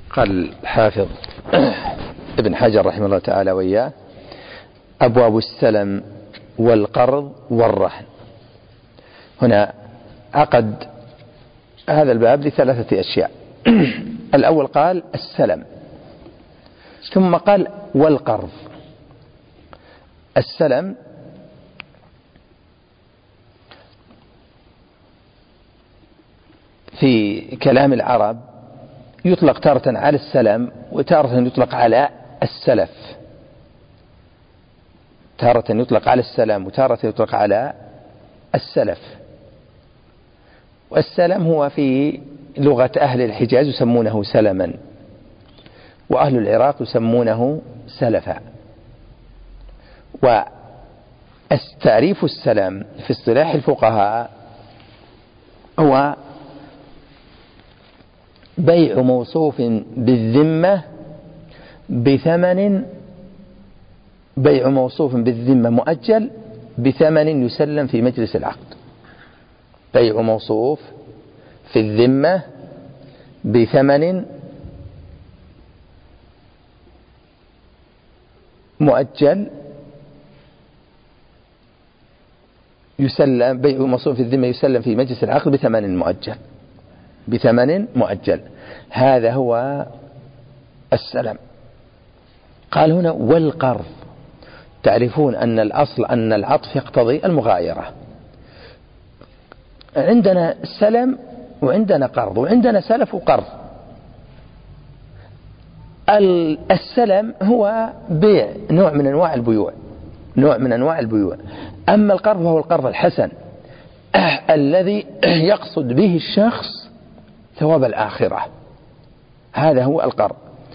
قال الحافظ ابن حجر رحمه الله تعالى وإياه: أبواب السلم والقرض والرهن. هنا عقد هذا الباب لثلاثة أشياء. الأول قال السلم، ثم قال والقرض. السلم في كلام العرب يطلق تارة على السلم وتارة يطلق على السلف، تارة يطلق على السلم وتارة يطلق على السلف. والسلم هو في لغة أهل الحجاز يسمونه سلما، وأهل العراق يسمونه سلفا. وتعريف السلم في اصطلاح الفقهاء هو بيع موصوف بالذمة بثمن، بيع موصوف بالذمة مؤجل بثمن يسلم في مجلس العقد. بيع موصوف في الذمة بثمن مؤجل يسلم، بيع موصوف في الذمة يسلم في مجلس العقد بثمن مؤجل، بثمن مؤجل. هذا هو السلم. قال هنا والقرض. تعرفون أن الأصل أن العطف يقتضي المغايرة. عندنا سلم وعندنا قرض وعندنا سلف وقرض. السلم هو بيع نوع من أنواع البيوع، نوع من أنواع البيوع. أما القرض فهو القرض الحسن الذي يقصد به الشخص ثواب الآخرة. هذا هو القرض.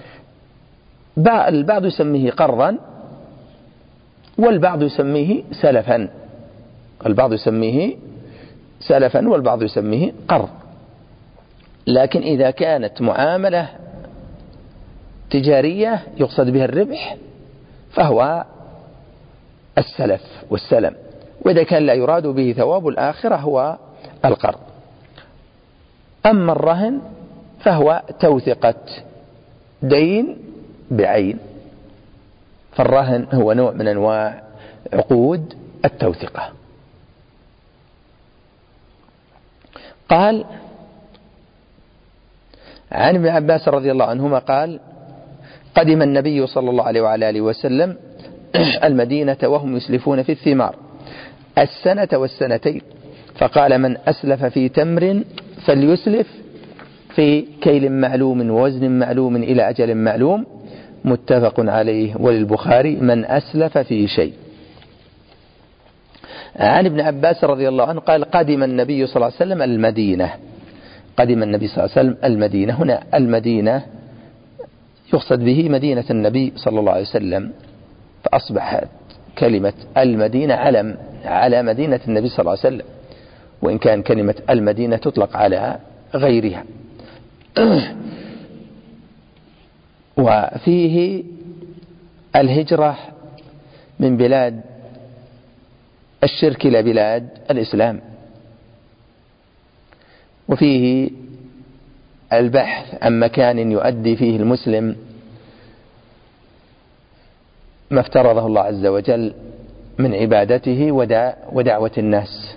البعض يسميه قرضا والبعض يسميه سلفا، البعض يسميه سلفا والبعض يسميه قرض. لكن إذا كانت معاملة تجارية يقصد بها الربح فهو السلف والسلم، وإذا كان لا يراد به ثواب الآخرة هو القرض. أما الرهن فهو توثقة دين بعين، فالرهن هو نوع من أنواع عقود التوثقة. قال عن ابن عباس رضي الله عنهما قال: قدم النبي صلى الله عليه وعلى آله وسلم المدينة وهم يسلفون في الثمار السنة والسنتين، فقال: من أسلف في تمر فليسلف في كيل معلوم ووزن معلوم إلى أجل معلوم، متفق عليه. وللبخاري: من أسلف في شيء. عن ابن عباس رضي الله عنه قال: قدم النبي صلى الله عليه وسلم المدينة. قدم النبي صلى الله عليه وسلم المدينة. هنا المدينة يقصد به مدينة النبي صلى الله عليه وسلم، فأصبحت كلمة المدينة علم على مدينة النبي صلى الله عليه وسلم، وإن كان كلمة المدينة تطلق على غيرها. وفيه الهجرة من بلاد الشرك إلى بلاد الإسلام، وفيه البحث عن مكان يؤدي فيه المسلم ما افترضه الله عز وجل من عبادته ودعوة الناس،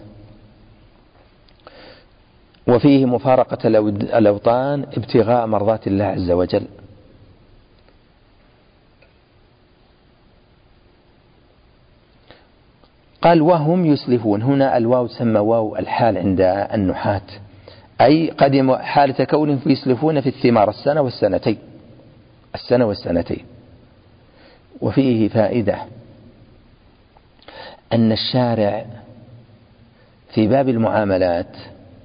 وفيه مفارقة الأوطان ابتغاء مرضات الله عز وجل. قال: وهم يسلفون. هنا الواو تسمى واو الحال عند النحاة، أي قدم حالة كونهم يسلفون في الثمار السنة والسنتين، السنة والسنتين. وفيه فائدة أن الشارع في باب المعاملات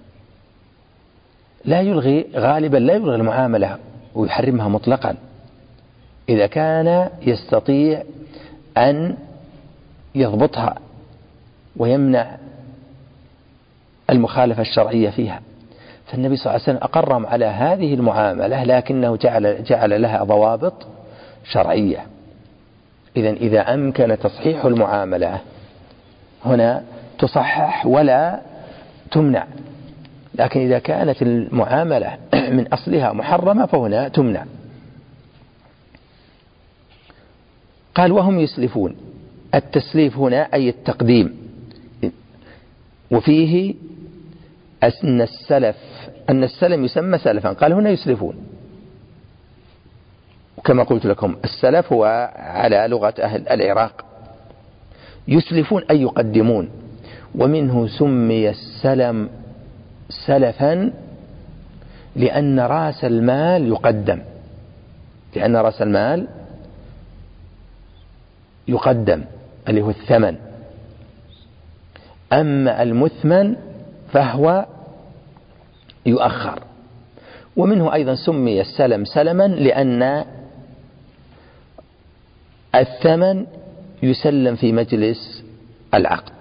لا يلغي، غالبا لا يلغي المعاملة ويحرمها مطلقا إذا كان يستطيع أن يضبطها ويمنع المخالفة الشرعية فيها. فالنبي صلى الله عليه وسلم أقرهم على هذه المعاملة، لكنه جعل لها ضوابط شرعية. إذا أمكن تصحيح المعاملة هنا تصحح ولا تمنع، لكن إذا كانت المعاملة من أصلها محرمة فهنا تمنع. قال وهم يسلفون. التسليف هنا أي التقديم، وفيه أن السلم يسمى سلفا، قال هنا يسلفون. وكما قلت لكم السلف هو على لغة أهل العراق. يسلفون أي يقدمون، ومنه سمي السلم سلفا لأن رأس المال يقدم، لأن رأس المال يقدم اللي هو الثمن، أما المثمن فهو يؤخر. ومنه أيضا سمي السلم سلما لأن الثمن يسلم في مجلس العقد.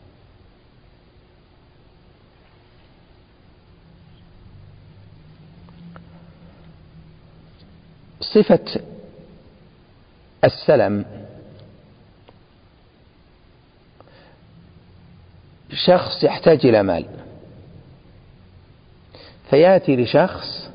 صفة السلم شخص يحتاج إلى مال، فيأتي لشخص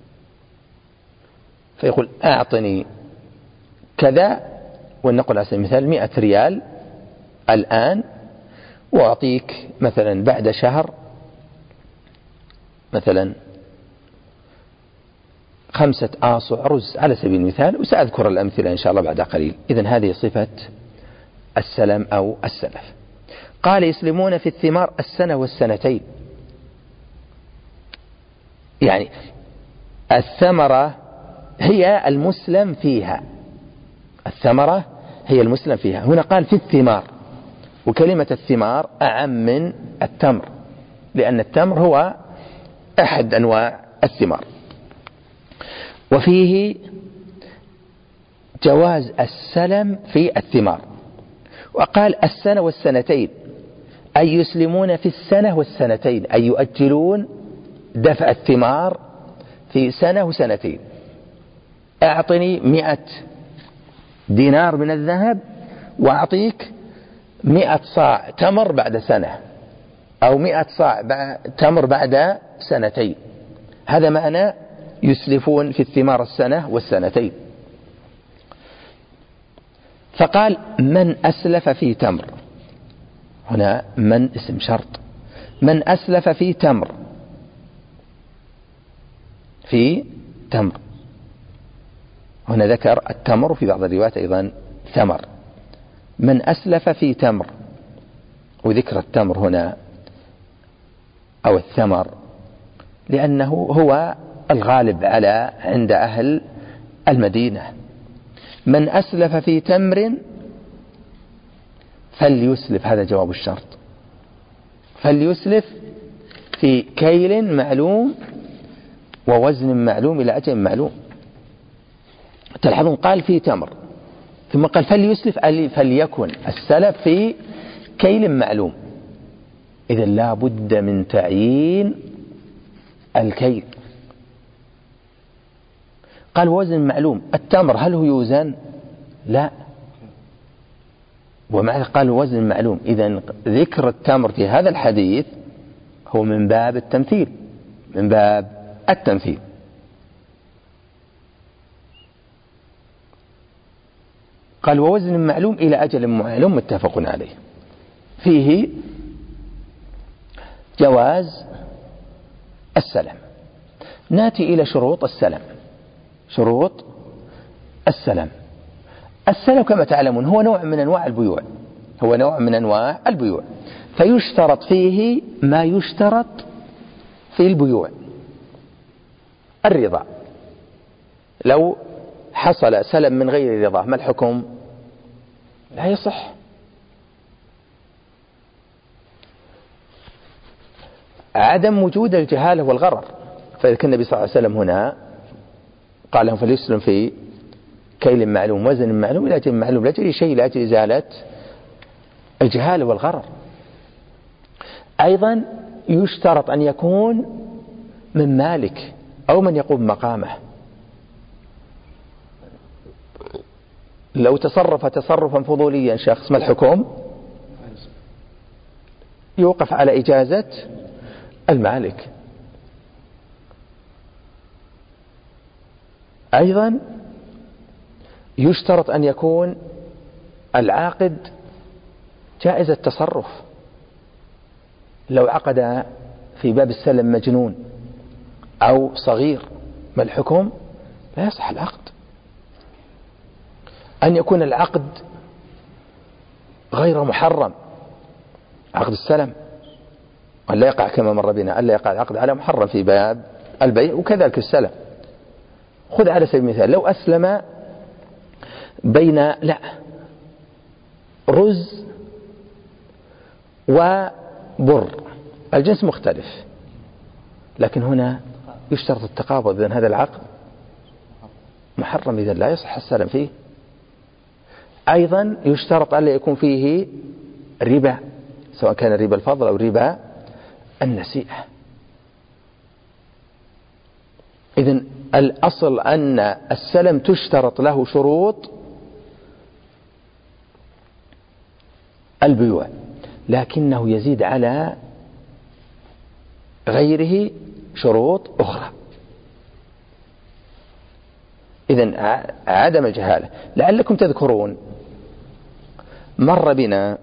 فيقول أعطني كذا، ولنقل على سبيل المثال 100 ريال الآن، وأعطيك مثلا بعد شهر مثلا 5 آصع رز على سبيل المثال، وسأذكر الأمثلة إن شاء الله بعد قليل. إذن هذه صفة السلم أو السلف. قال يسلمون في الثمار السنة والسنتين، يعني الثمرة هي المسلم فيها، الثمرة هي المسلم فيها. هنا قال في الثمار، وكلمة الثمار أعم من التمر، لأن التمر هو أحد أنواع الثمار. وفيه جواز السلم في الثمار. وقال السنة والسنتين، أي يسلمون في السنة والسنتين، أي يؤجلون دفع الثمار في سنة وسنتين. أعطني 100 دينار من الذهب وأعطيك 100 صاع تمر بعد سنة، أو 100 صاع تمر بعد سنتين. هذا معنى يسلفون في الثمار السنة والسنتين. فقال من أسلف في تمر، هنا من اسم شرط، من أسلف في تمر، في تمر، هنا ذكر التمر، في بعض الروايات أيضا ثمر. من أسلف في تمر، وذكر التمر هنا أو الثمر لأنه هو الغالب على عند أهل المدينة. من أسلف في تمر فليسلف، هذا جواب الشرط، فليسلف في كيل معلوم ووزن معلوم إلى أجل معلوم. تلاحظون قال في تمر ثم قال فليسلف، فليكن السلف في كيل معلوم. إذا لا بد من تعيين الكيل. قال وزن معلوم، التمر هل هو يوزن؟ لا. ومع قال وزن معلوم، إذا ذكر التمر في هذا الحديث هو من باب التمثيل، من باب التمثيل. قال ووزن معلوم إلى أجل معلوم متفق عليه. فيه جواز السلم. ناتي إلى شروط السلم. شروط السلم. السلم كما تعلمون هو نوع من أنواع البيوع، هو نوع من أنواع البيوع، فيشترط فيه ما يشترط في البيوع. الرضا، لو حصل سلم من غير رضا ما الحكم؟ لا يصح. عدم وجود الجهالة والغرر، فإذا النبي صلى الله عليه وسلم هنا قال لهم فليسلم في كيل معلوم وزن معلوم إلى أجل معلوم، لأجل شيء، لأجل إزالة الجهالة والغرر. أيضا يشترط أن يكون من مالك أو من يقوم مقامه. لو تصرف تصرفا فضوليا شخص ما الحكم؟ يوقف على إجازة المالك. أيضا يشترط أن يكون العاقد جائز التصرف. لو عقد في باب السلم مجنون أو صغير ما الحكم؟ لا يصح العقد. أن يكون العقد غير محرم، عقد السلم، أن لا يقع كما مر بنا، أن لا يقع العقد على محرم في باب البيع، وكذلك السلم. خذ على سبيل المثال لو أسلم بين رز وبر، الجنس مختلف، لكن هنا يشترط التقابض، إذن هذا العقد محرم، إذن لا يصح السلم فيه. أيضا يشترط ألا يكون فيه ربا، سواء كان ربا الفضل أو ربا النسيئة. إذن الأصل أن السلم تشترط له شروط البيوع، لكنه يزيد على غيره شروط أخرى. إذن عدم الجهالة. لعلكم تذكرون مر بنا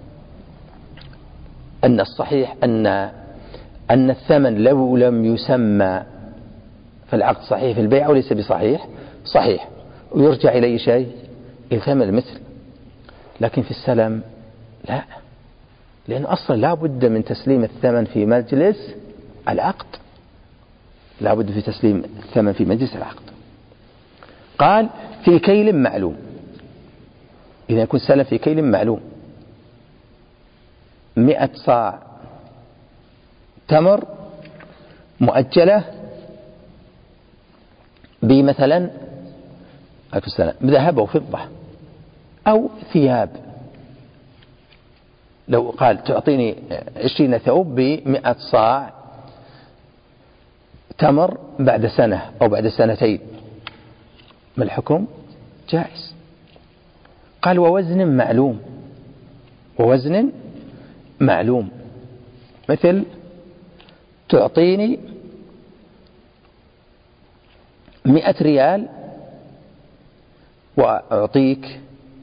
أن الصحيح أن الثمن لو لم يسمى فالعقد صحيح في البيع وليس بصحيح، صحيح، ويرجع إليه شيء إلى ثمن المثل. لكن في السلم لا، لأن أصلا لا بد من تسليم الثمن في مجلس العقد، لا بد في تسليم الثمن في مجلس العقد. قال في كيل معلوم، إذا يكون سلم في كيل معلوم 100 صاع تمر مؤجلة بمثلا ذهب أو فضة أو ثياب. لو قال تعطيني 20 ثوب ب100 صاع تمر بعد سنة أو بعد سنتين، ما الحكم؟ جائز. قال ووزن معلوم، ووزن معلوم، مثل تعطيني 100 ريال وأعطيك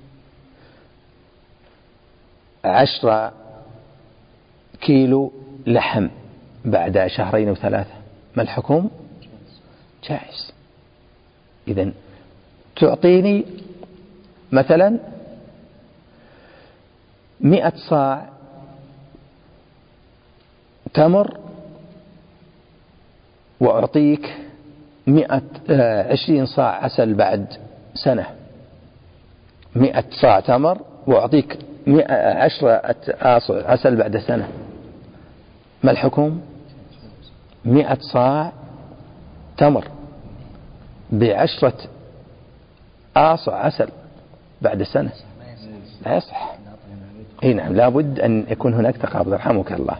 10 كيلو لحم بعد 2 أو 3 شهور، ما الحكم؟ جائز. إذن تعطيني مثلا 100 صاع تمر وأعطيك 20 صاع عسل بعد سنة، 100 صاع تمر وأعطيك 10 آصع عسل بعد سنة، ما الحكم؟ 100 صاع تمر ب10 آصع عسل بعد سنة لا يصح. اي نعم، لابد أن يكون هناك تقابض، رحمك الله.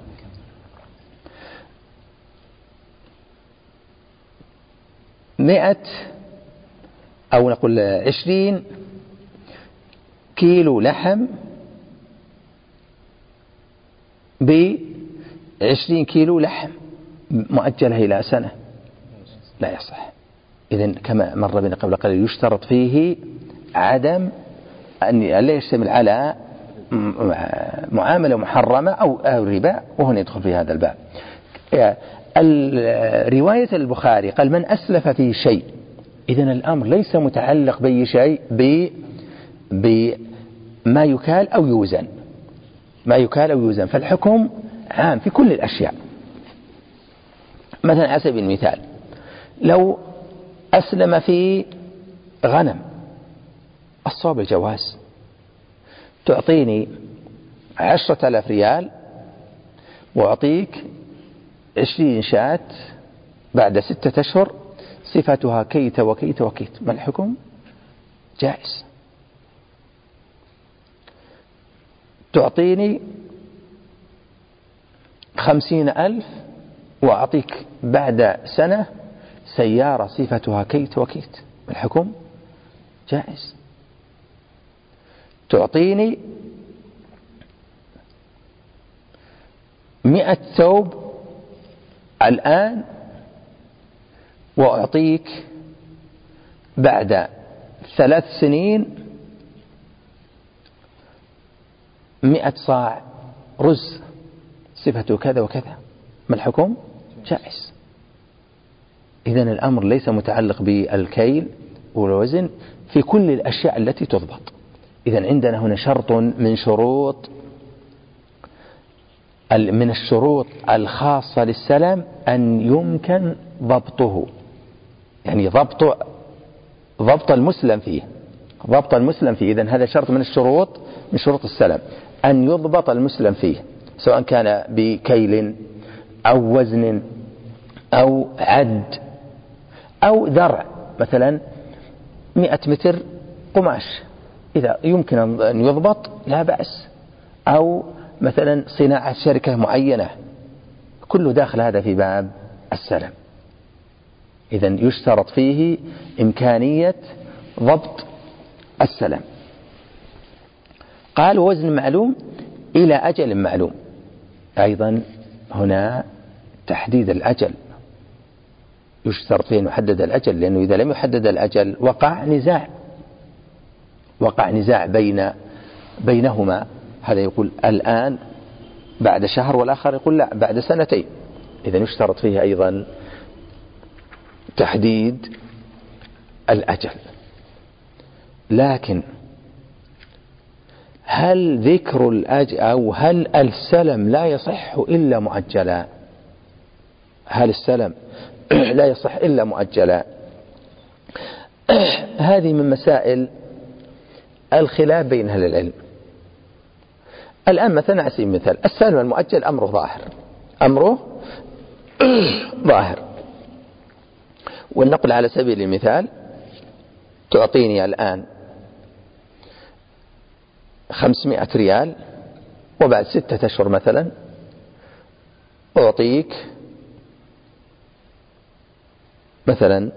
أو نقول 20 كيلو لحم ب20 كيلو لحم مؤجلة إلى سنة، لا يصح. إذن كما مر بنا قبل قليل يشترط فيه عدم أن لا يشتمل على معاملة محرمة أو ربا، وهنا يدخل في هذا الباب. رواية البخاري قال من أسلف في شيء، إذن الأمر ليس متعلق بأي شيء بما يكال أو يوزن، ما يكال أو يوزن، فالحكم عام في كل الأشياء. مثلا على سبيل المثال لو أسلم في غنم، الصواب الجواز، تعطيني 10,000 ريال وأعطيك 20 شاة بعد 6 أشهر صفتها كيت وكيت وكيت، ما الحكم؟ جائز. تعطيني 50,000 وأعطيك بعد سنة سيارة صفتها كيت وكيت، ما الحكم؟ جائز. تعطيني 100 ثوب الآن وأعطيك بعد 3 سنين 100 صاع رز صفته كذا وكذا، ما الحكم؟ جائز. إذن الأمر ليس متعلق بالكيل والوزن في كل الأشياء التي تضبط. إذن عندنا هنا شرط من الشروط الخاصة للسلم أن يمكن ضبطه، يعني ضبط المسلم فيه، إذن هذا شرط من شروط السلم، أن يضبط المسلم فيه، سواء كان بكيل أو وزن أو عد أو ذرع، مثلا 100 متر قماش إذا يمكن أن يضبط لا بأس، أو مثلا صناعة شركة معينة، كله داخل هذا في باب السلم. إذن يشترط فيه إمكانية ضبط السلم. قال وزن معلوم إلى أجل معلوم، أيضا هنا تحديد الأجل، يشترط فيه أن يحدد الأجل، لأنه إذا لم يحدد الأجل وقع نزاع بينهما، هذا يقول الآن بعد شهر، والآخر يقول لا بعد 2 سنين. إذن يشترط فيه أيضا تحديد الأجل. لكن هل ذكر الأجل أو هل السلم لا يصح إلا مؤجلا؟ هل السلم لا يصح إلا مؤجلا؟ هذه من مسائل الخلاف بين أهل العلم. الآن مثلا على سبيل المثال السلم المؤجل أمره ظاهر، والنقل على سبيل المثال تعطيني الآن 500 ريال، وبعد 6 أشهر مثلا أعطيك مثلا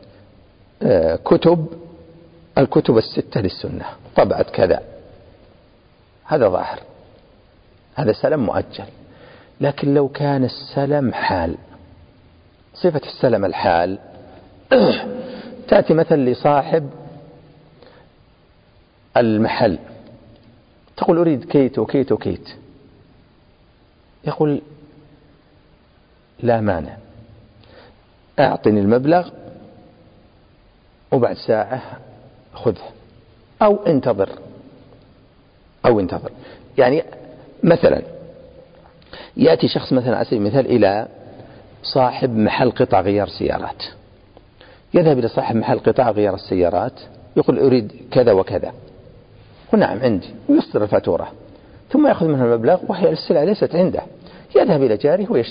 الكتب 6 للسنة طبعة كذا، هذا ظاهر، هذا سلم مؤجل. لكن لو كان السلم حال، صفة السلم الحال، تأتي مثلا لصاحب المحل تقول أريد كيت وكيت وكيت، يقول لا مانع، أعطني المبلغ وبعد ساعة خذه، أو انتظر. يعني مثلا يأتي شخص مثلا على سبيل المثال إلى صاحب محل قطع غيار سيارات، يذهب إلى صاحب محل قطع غيار السيارات يقول أريد كذا وكذا، ونعم عندي، ويصدر الفاتورة، ثم يأخذ منها المبلغ وهي السلعة ليست عنده، يذهب إلى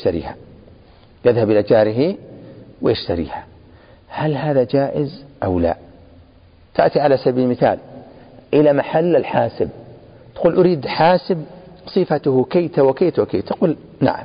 جاره ويشتريها. هل هذا جائز أو لا؟ تأتي على سبيل المثال إلى محل الحاسب تقول أريد حاسب صفته كيت وكيت وكيت، تقول نعم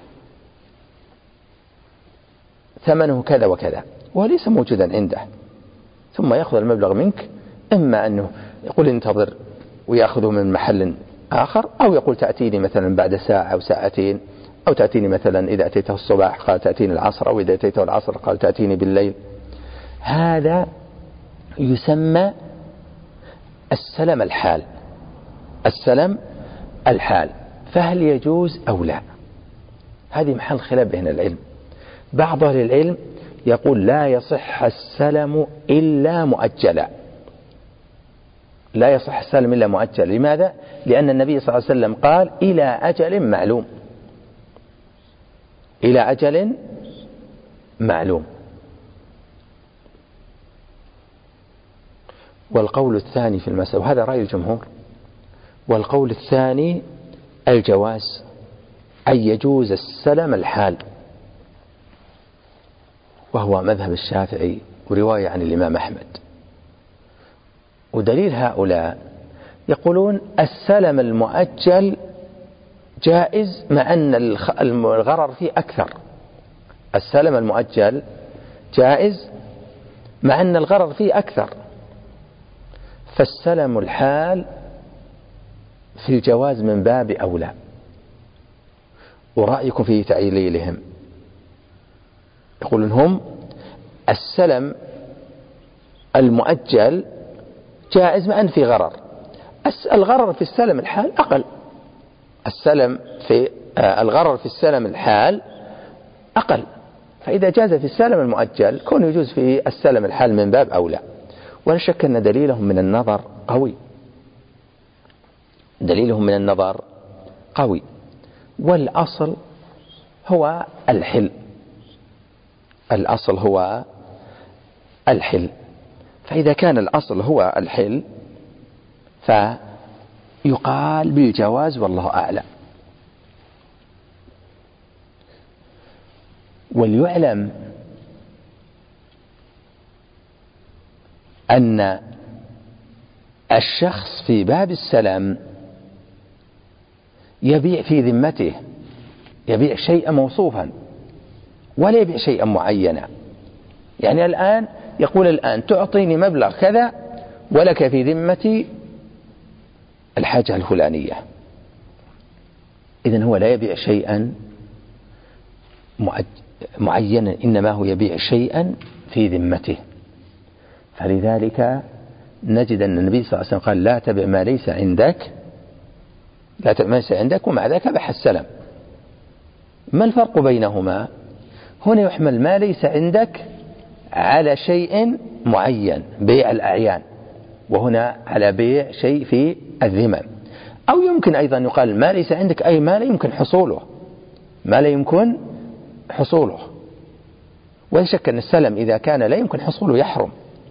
ثمنه كذا وكذا، وليس موجودا عنده، ثم يأخذ المبلغ منك، إما أنه يقول انتظر ويأخذه من محل آخر، أو يقول تأتيني مثلا بعد ساعة أو ساعتين، أو تأتيني مثلا إذا أتيته الصباح قال تأتيني العصر، أو إذا أتيته العصر قال تأتيني بالليل. هذا يسمى السلم الحال. فهل يجوز أو لا؟ هذه محل خلاف بين العلم. بعض أهل العلم يقول لا يصح السلم إلا مؤجلا، لماذا؟ لأن النبي صلى الله عليه وسلم قال إلى أجل معلوم. والقول الثاني في المسألة، وهذا رأي الجمهور، والقول الثاني الجواز، أن يجوز السلم الحال، وهو مذهب الشافعي ورواية عن الإمام أحمد. ودليل هؤلاء يقولون السلم المؤجل جائز مع أن الغرر فيه أكثر. السلم المؤجل جائز مع أن الغرر فيه أكثر، فالسلم الحال في الجواز من باب أولى. ورأيكم في تعليلهم، يقولون هم السلم المؤجل جائز مع أن في غرر، الغرر في السلم الحال أقل، السلم في الغرر في السلم الحال أقل، فإذا جاز في السلم المؤجل كون يجوز في السلم الحال من باب أولى. ولا شك أن دليلهم من النظر قوي، دليلهم من النظر قوي. والأصل هو الحل، الأصل هو الحل. فإذا كان الأصل هو الحل فيقال بالجواز والله أعلم. وليعلم أن الشخص في باب السلم يبيع في ذمته، يبيع شيئا موصوفا ولا يبيع شيئا معينا. يعني الآن يقول الآن تعطيني مبلغ كذا ولك في ذمتي الحاجة الفلانية، إذن هو لا يبيع شيئا معينا، إنما هو يبيع شيئا في ذمته. فلذلك نجد أن النبي صلى الله عليه وسلم قال لا تبع ما ليس عندك، لا تبع ما ليس عندك، ومع ذلك بح السلم. ما الفرق بينهما؟ هنا يحمل ما ليس عندك على شيء معين بيع الأعيان، وهنا على بيع شيء في الذمم. أو يمكن أيضا يقال ما ليس عندك أي ما لا يمكن حصوله، ما لا يمكن حصوله. ولا شك أن السلم إذا كان لا يمكن حصوله يحرم.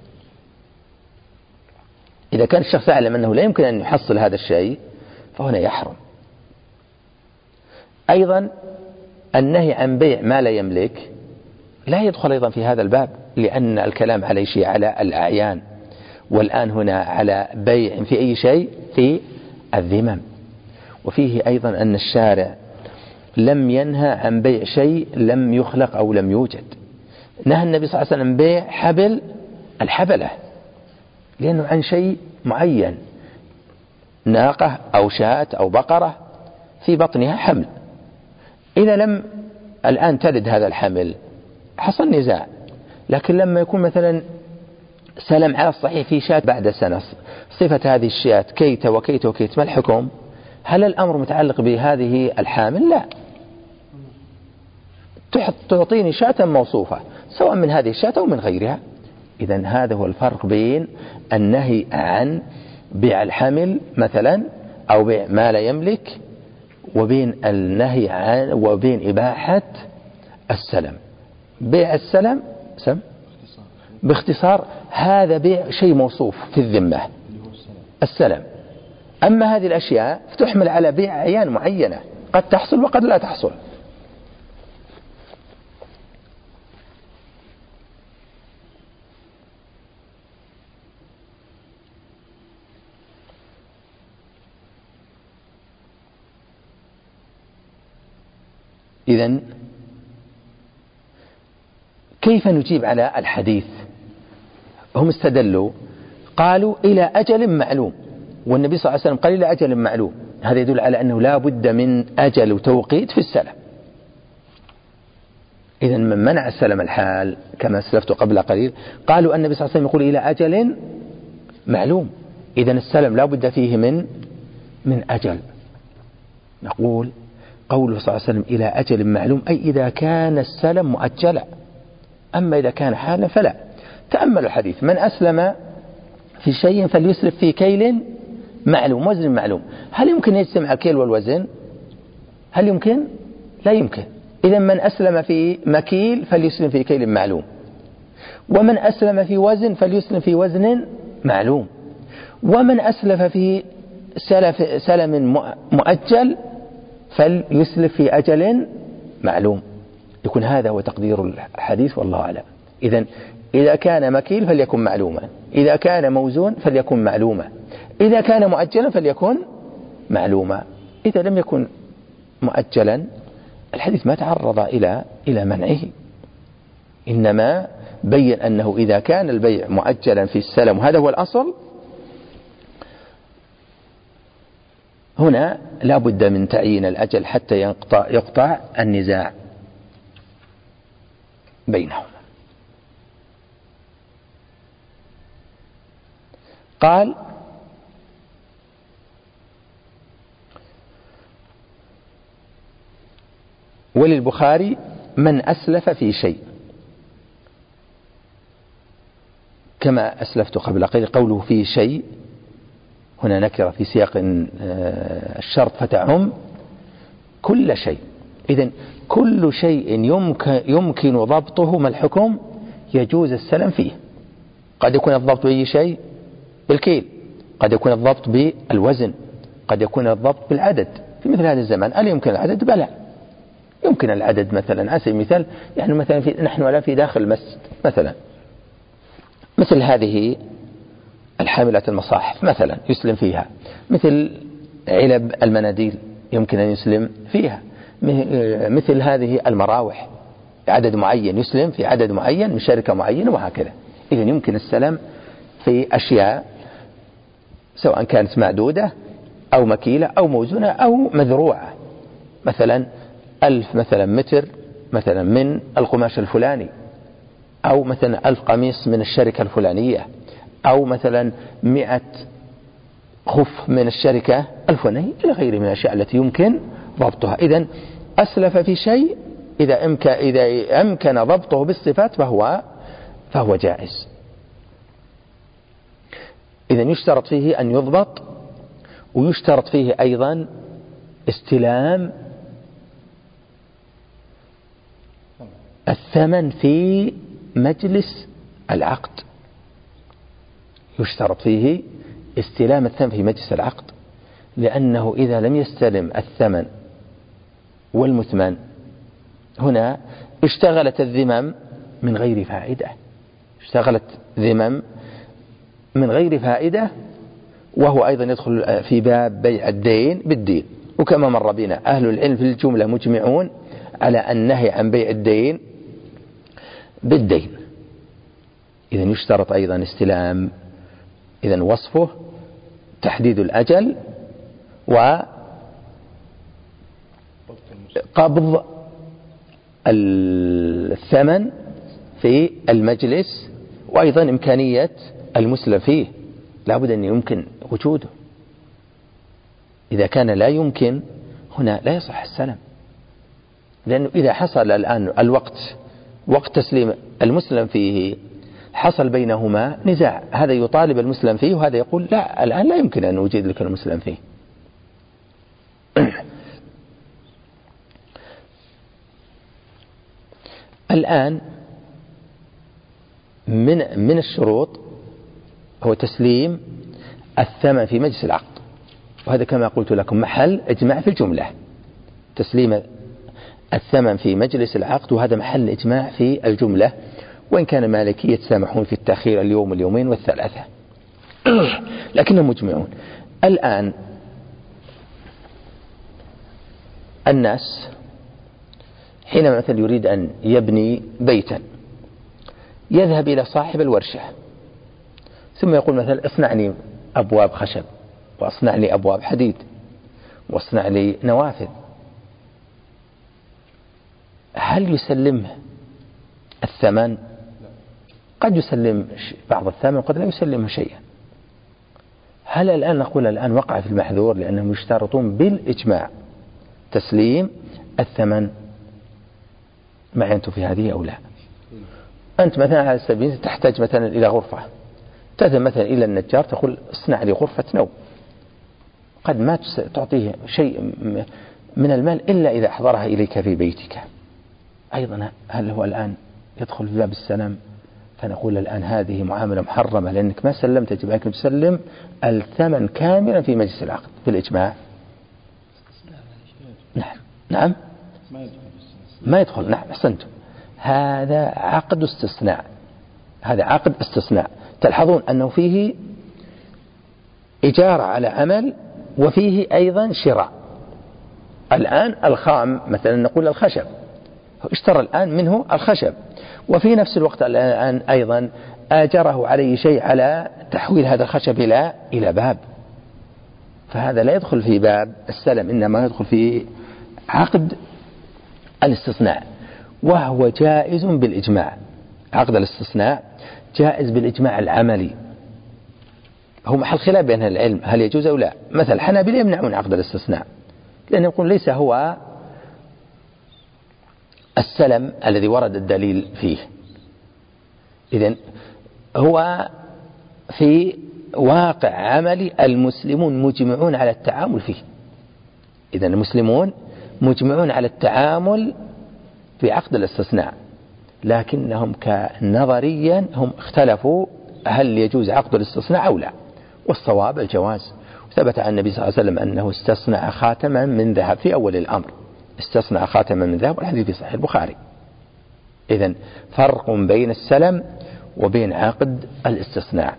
إذا كان الشخص يعلم أنه لا يمكن أن يحصل هذا الشيء فهنا يحرم. أيضا النهي عن بيع ما لا يملك لا يدخل أيضا في هذا الباب، لأن الكلام على شيء على الأعيان، والآن هنا على بيع في أي شيء في الذمم. وفيه أيضا أن الشارع لم ينهى عن بيع شيء لم يخلق أو لم يوجد. نهى النبي صلى الله عليه وسلم بيع حبل الحبلة لأنه عن شيء معين، ناقة أو شاة أو بقرة في بطنها حمل. إذا لم الآن تلد هذا الحمل حصل نزاع، لكن لما يكون مثلا سلم على الصحيح في شاة بعد سنة صفة هذه الشاة كيت وكيت وكيت، ما الحكم؟ هل الأمر متعلق بهذه الحامل؟ لا، تعطيني شاة موصوفة سواء من هذه الشاة أو من غيرها. إذن هذا هو الفرق بين النهي عن بيع الحمل مثلا أو بيع ما لا يملك، وبين النهي عن وبين إباحة السلم. بيع السلم باختصار هذا بيع شيء موصوف في الذمة السلم. أما هذه الأشياء فتحمل على بيع أعيان معينة قد تحصل وقد لا تحصل. إذن كيف نجيب على الحديث؟ هم استدلوا قالوا إلى أجل معلوم، والنبي صلى الله عليه وسلم قال إلى أجل معلوم، هذا يدل على أنه لا بد من أجل وتوقيت في السلم. إذن من منع السلم الحال كما سلفت قبل قليل قالوا النبي صلى الله عليه وسلم يقول إلى أجل معلوم، إذن السلم لا بد فيه من أجل. نقول قوله صلى الله عليه وسلم إلى أجل معلوم أي إذا كان السلم مؤجلا، أما إذا كان حالا فلا. تأمل الحديث من أسلم في شيء فليسلف في كيل معلوم وزن معلوم. هل يمكن يجتمع الكيل والوزن؟ هل يمكن؟ لا يمكن. إذا من أسلم في مكيل فليسلم في كيل معلوم، ومن أسلم في وزن فليسلم في وزن معلوم، ومن أسلف في سلم مؤجل فليسلف في أجل معلوم. يكون هذا هو تقدير الحديث والله أعلم. إذا كان مكيل فليكن معلوما، إذا كان موزون فليكن معلوما، إذا كان مؤجلا فليكن معلوما. إذا لم يكن مؤجلا الحديث ما تعرض إلى منعه، إنما بين أنه إذا كان البيع مؤجلا في السلم وهذا هو الأصل هنا لا بد من تعيين الأجل حتى يقطع النزاع بينهم. قال وللبخاري من أسلف في شيء، كما أسلفت قبل قليل قوله في شيء هنا نكرة في سياق الشرط فتعم كل شيء. إذن كل شيء يمكن ضبطه ما الحكم؟ يجوز السلم فيه. قد يكون الضبط بأي شيء، بالكيل، قد يكون الضبط بالوزن، قد يكون الضبط بالعدد. في مثل هذا الزمان هل يمكن العدد؟ بلى يمكن العدد. مثلا على سبيل المثال يعني مثلا نحن ولا في داخل المسجد مثلا، مثل هذه الحاملات المصاحف مثلا يسلم فيها، مثل علب المناديل يمكن أن يسلم فيها، مثل هذه المراوح عدد معين يسلم في عدد معين من شركة معينة وهكذا. إذن يمكن السلام في أشياء سواء كانت معدودة أو مكيلة أو موزونة أو مذروعة، مثلا 1000 مثلا متر مثلا من القماش الفلاني، أو مثلا 1000 قميص من الشركة الفلانية، أو مثلا 100 خف من الشركة الفلانية إلى غيره من الأشياء التي يمكن ضبطها. إذن أسلف في شيء إذا أمكن ضبطه بالصفات فهو جائز. إذن يشترط فيه أن يضبط، ويشترط فيه أيضا استلام الثمن في مجلس العقد. يشترط فيه استلام الثمن في مجلس العقد، لأنه إذا لم يستلم الثمن والمثمن هنا اشتغلت الذمم من غير فائدة، اشتغلت ذمم من غير فائدة، وهو أيضا يدخل في باب بيع الدين بالدين. وكما مر بنا أهل العلم في الجملة مجمعون على النهي عن بيع الدين بالدين. إذن يشترط أيضا استلام، إذن وصفه تحديد الأجل وقبض الثمن في المجلس، وأيضا إمكانية المسلم فيه لابد أن يمكن وجوده. إذا كان لا يمكن هنا لا يصح السلم، لأنه إذا حصل الآن وقت تسليم المسلم فيه حصل بينهما نزاع، هذا يطالب المسلم فيه وهذا يقول لا الآن لا يمكن أن نوجد لك المسلم فيه. الآن من الشروط هو تسليم الثمن في مجلس العقد، وهذا كما قلت لكم محل إجماع في الجملة، تسليم الثمن في مجلس العقد، وهذا محل إجماع في الجملة، وإن كان مالكي يتسامحون في التأخير اليوم واليومين والثلاثة لكنهم مجمعون. الآن الناس حينما مثلا يريد أن يبني بيتا يذهب إلى صاحب الورشة ثم يقول مثلا اصنع لي أبواب خشب، واصنع لي أبواب حديد، واصنع لي نوافذ. هل يسلمه الثمن؟ قد يسلم بعض الثمن وقد لا يسلمه شيئا. هل الآن نقول الآن وقع في المحذور لأنهم يشترطون بالإجماع تسليم الثمن؟ ما أنتم في هذه أو لا؟ أنت مثلا على سبيل تحتاج مثلا إلى غرفة، تذهب مثلا إلى النجار تقول اصنع لي غرفة نوم، قد ما تعطيه شيء من المال إلا إذا أحضرها إليك في بيتك. أيضا هل هو الآن يدخل في باب السلام؟ فنقول الآن هذه معاملة محرمة، لأنك ما سلمت، يجب أنك تسلم الثمن كاملا في مجلس العقد بالإجماع. نعم ما يدخل. نعم أحسنتم، هذا عقد استثناء، هذا عقد استثناء. تلحظون أنه فيه إجارة على عمل وفيه أيضا شراء. الآن الخام مثلا نقول الخشب، اشترى الآن منه الخشب، وفي نفس الوقت الآن أيضا آجره عليه شيء على تحويل هذا الخشب إلى باب، فهذا لا يدخل في باب السلم، إنما يدخل في عقد الاستثناء، وهو جائز بالإجماع. عقد الاستثناء جائز بالإجماع العملي، هو محل خلاف بين العلم هل يجوز أو لا. مثل الحنابلة يمنعون عقد الاستثناء، لأنهم يقولون ليس هو السلم الذي ورد الدليل فيه. إذن هو في واقع عملي المسلمون مجمعون على التعامل فيه. إذن المسلمون مجمعون على التعامل في عقد الاستثناء، لكنهم كنظريا هم اختلفوا هل يجوز عقد الاستثناء أو لا، والصواب الجواز. ثبت عن النبي صلى الله عليه وسلم أنه استصنع خاتما من ذهب في أول الأمر، استصنع خاتما من ذهب، والحديث في صحيح البخاري. إذن فرق بين السلم وبين عقد الاستثناء.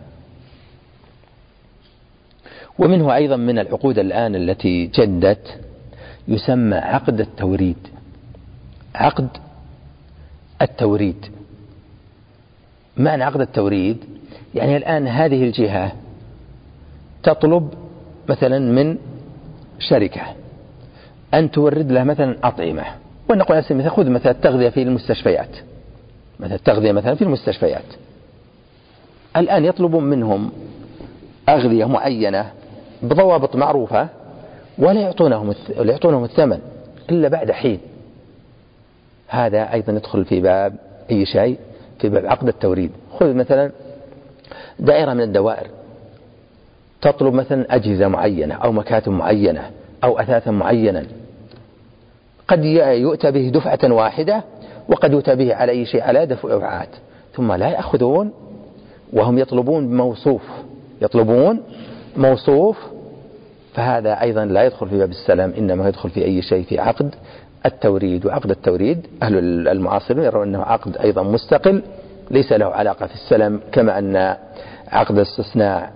ومنه أيضا من العقود الآن التي جدت يسمى عقد التوريد. عقد التوريد، معنى عقد التوريد يعني الآن هذه الجهة تطلب مثلا من شركة أن تورد لها مثلا أطعمة، ونقول على سبيل المثال خذ مثلا التغذية في المستشفيات، مثلا التغذية مثلا في المستشفيات. الآن يطلبون منهم أغذية معينة بضوابط معروفة، ولا يعطونهم الثمن إلا بعد حين. هذا أيضا يدخل في باب أي شيء في باب عقد التوريد. خذ مثلا دائرة من الدوائر تطلب مثلا أجهزة معينة أو مكاتب معينة أو أثاثا معينا، قد يؤتى به دفعة واحدة، وقد يؤتى به على أي شيء على دفعات، ثم لا يأخذون وهم يطلبون موصوف. فهذا أيضا لا يدخل في باب السلام، إنما يدخل في أي شيء في عقد التوريد. وعقد التوريد أهل المعاصرون يرون أنه عقد أيضا مستقل ليس له علاقة في السلم، كما أن عقد الاستثناء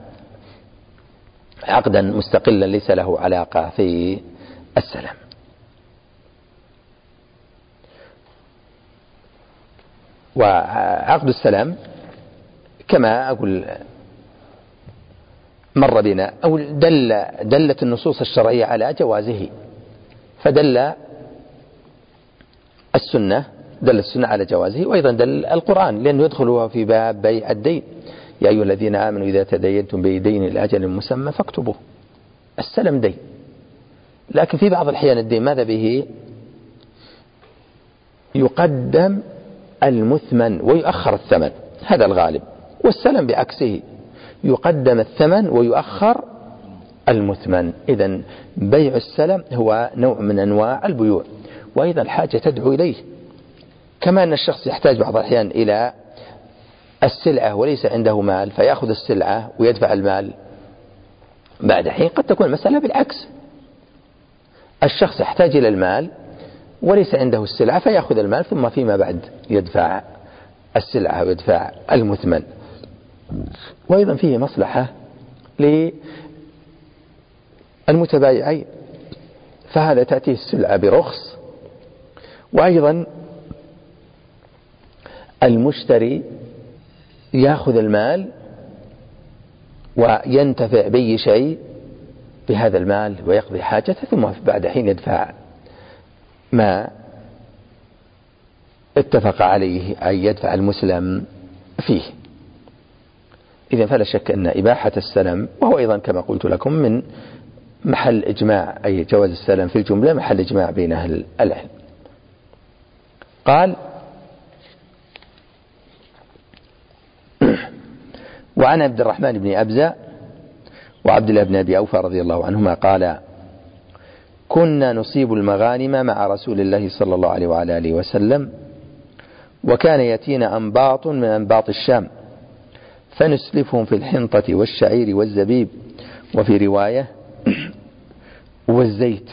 عقدا مستقلا ليس له علاقة في السلم. وعقد السلام كما أقول مر بنا أو دلت النصوص الشرعية على جوازه، فدل السنة على جوازه، وأيضا دل القرآن لأنه يدخل في باب بيع الدين. يا أيها الذين آمنوا إذا تداينتم بدين إلى أجل مسمى فاكتبوه. السلم دين، لكن في بعض الأحيان الدين ماذا به؟ يقدم المثمن ويؤخر الثمن، هذا الغالب. والسلم بعكسه، يقدم الثمن ويؤخر المثمن. إذن بيع السلم هو نوع من أنواع البيوع، وأيضا الحاجة تدعو إليه. كما أن الشخص يحتاج بعض الأحيان إلى السلعة وليس عنده مال، فيأخذ السلعة ويدفع المال بعد حين. قد تكون المسألة بالعكس، الشخص يحتاج إلى المال وليس عنده السلعة، فيأخذ المال ثم فيما بعد يدفع السلعة ويدفع المثمن. وأيضا فيه مصلحة للمتبايعين، فهذا تأتيه السلعة برخص، وأيضا المشتري يأخذ المال وينتفع بأي شيء بهذا المال ويقضي حاجته، ثم بعد حين يدفع ما اتفق عليه أي يدفع المسلم فيه. إذن فلا شك أن إباحة السلم، وهو أيضا كما قلت لكم من محل إجماع، أي جواز السلم في الجملة محل إجماع بين أهل العلم. قال: وعن عبد الرحمن بن أبزة وعبد الله بن أبي أوفى رضي الله عنهما قال: كنا نصيب المغانم مع رسول الله صلى الله عليه وعلى آله وسلم، وكان يأتينا أنباط من أنباط الشام، فنسلفهم في الحنطة والشعير والزبيب، وفي رواية والزيت،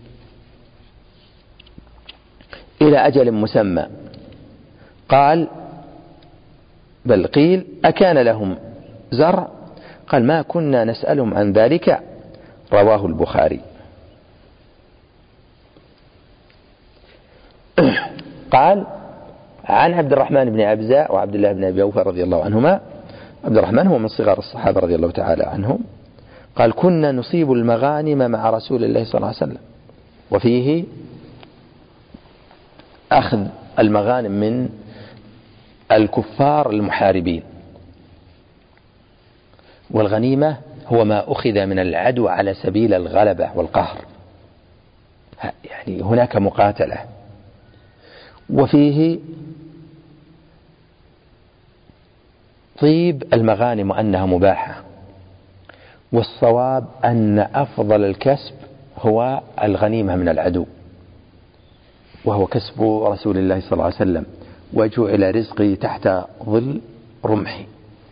إلى أجل مسمى. قال بل قيل أكان لهم زرع؟ قال ما كنا نسألهم عن ذلك. رواه البخاري. قال عن عبد الرحمن بن أبزة وعبد الله بن أبي أوفى رضي الله عنهما. عبد الرحمن هو من صغار الصحابة رضي الله تعالى عنهم. قال كنا نصيب المغانم مع رسول الله صلى الله عليه وسلم، وفيه أخذ المغانم من الكفار المحاربين، والغنيمة هو ما أخذ من العدو على سبيل الغلبة والقهر، يعني هناك مقاتلة، وفيه طيب المغانم وأنها مباحة، والصواب أن أفضل الكسب هو الغنيمة من العدو، وهو كسب رسول الله صلى الله عليه وسلم: وجعل رزقي تحت ظل رمحي.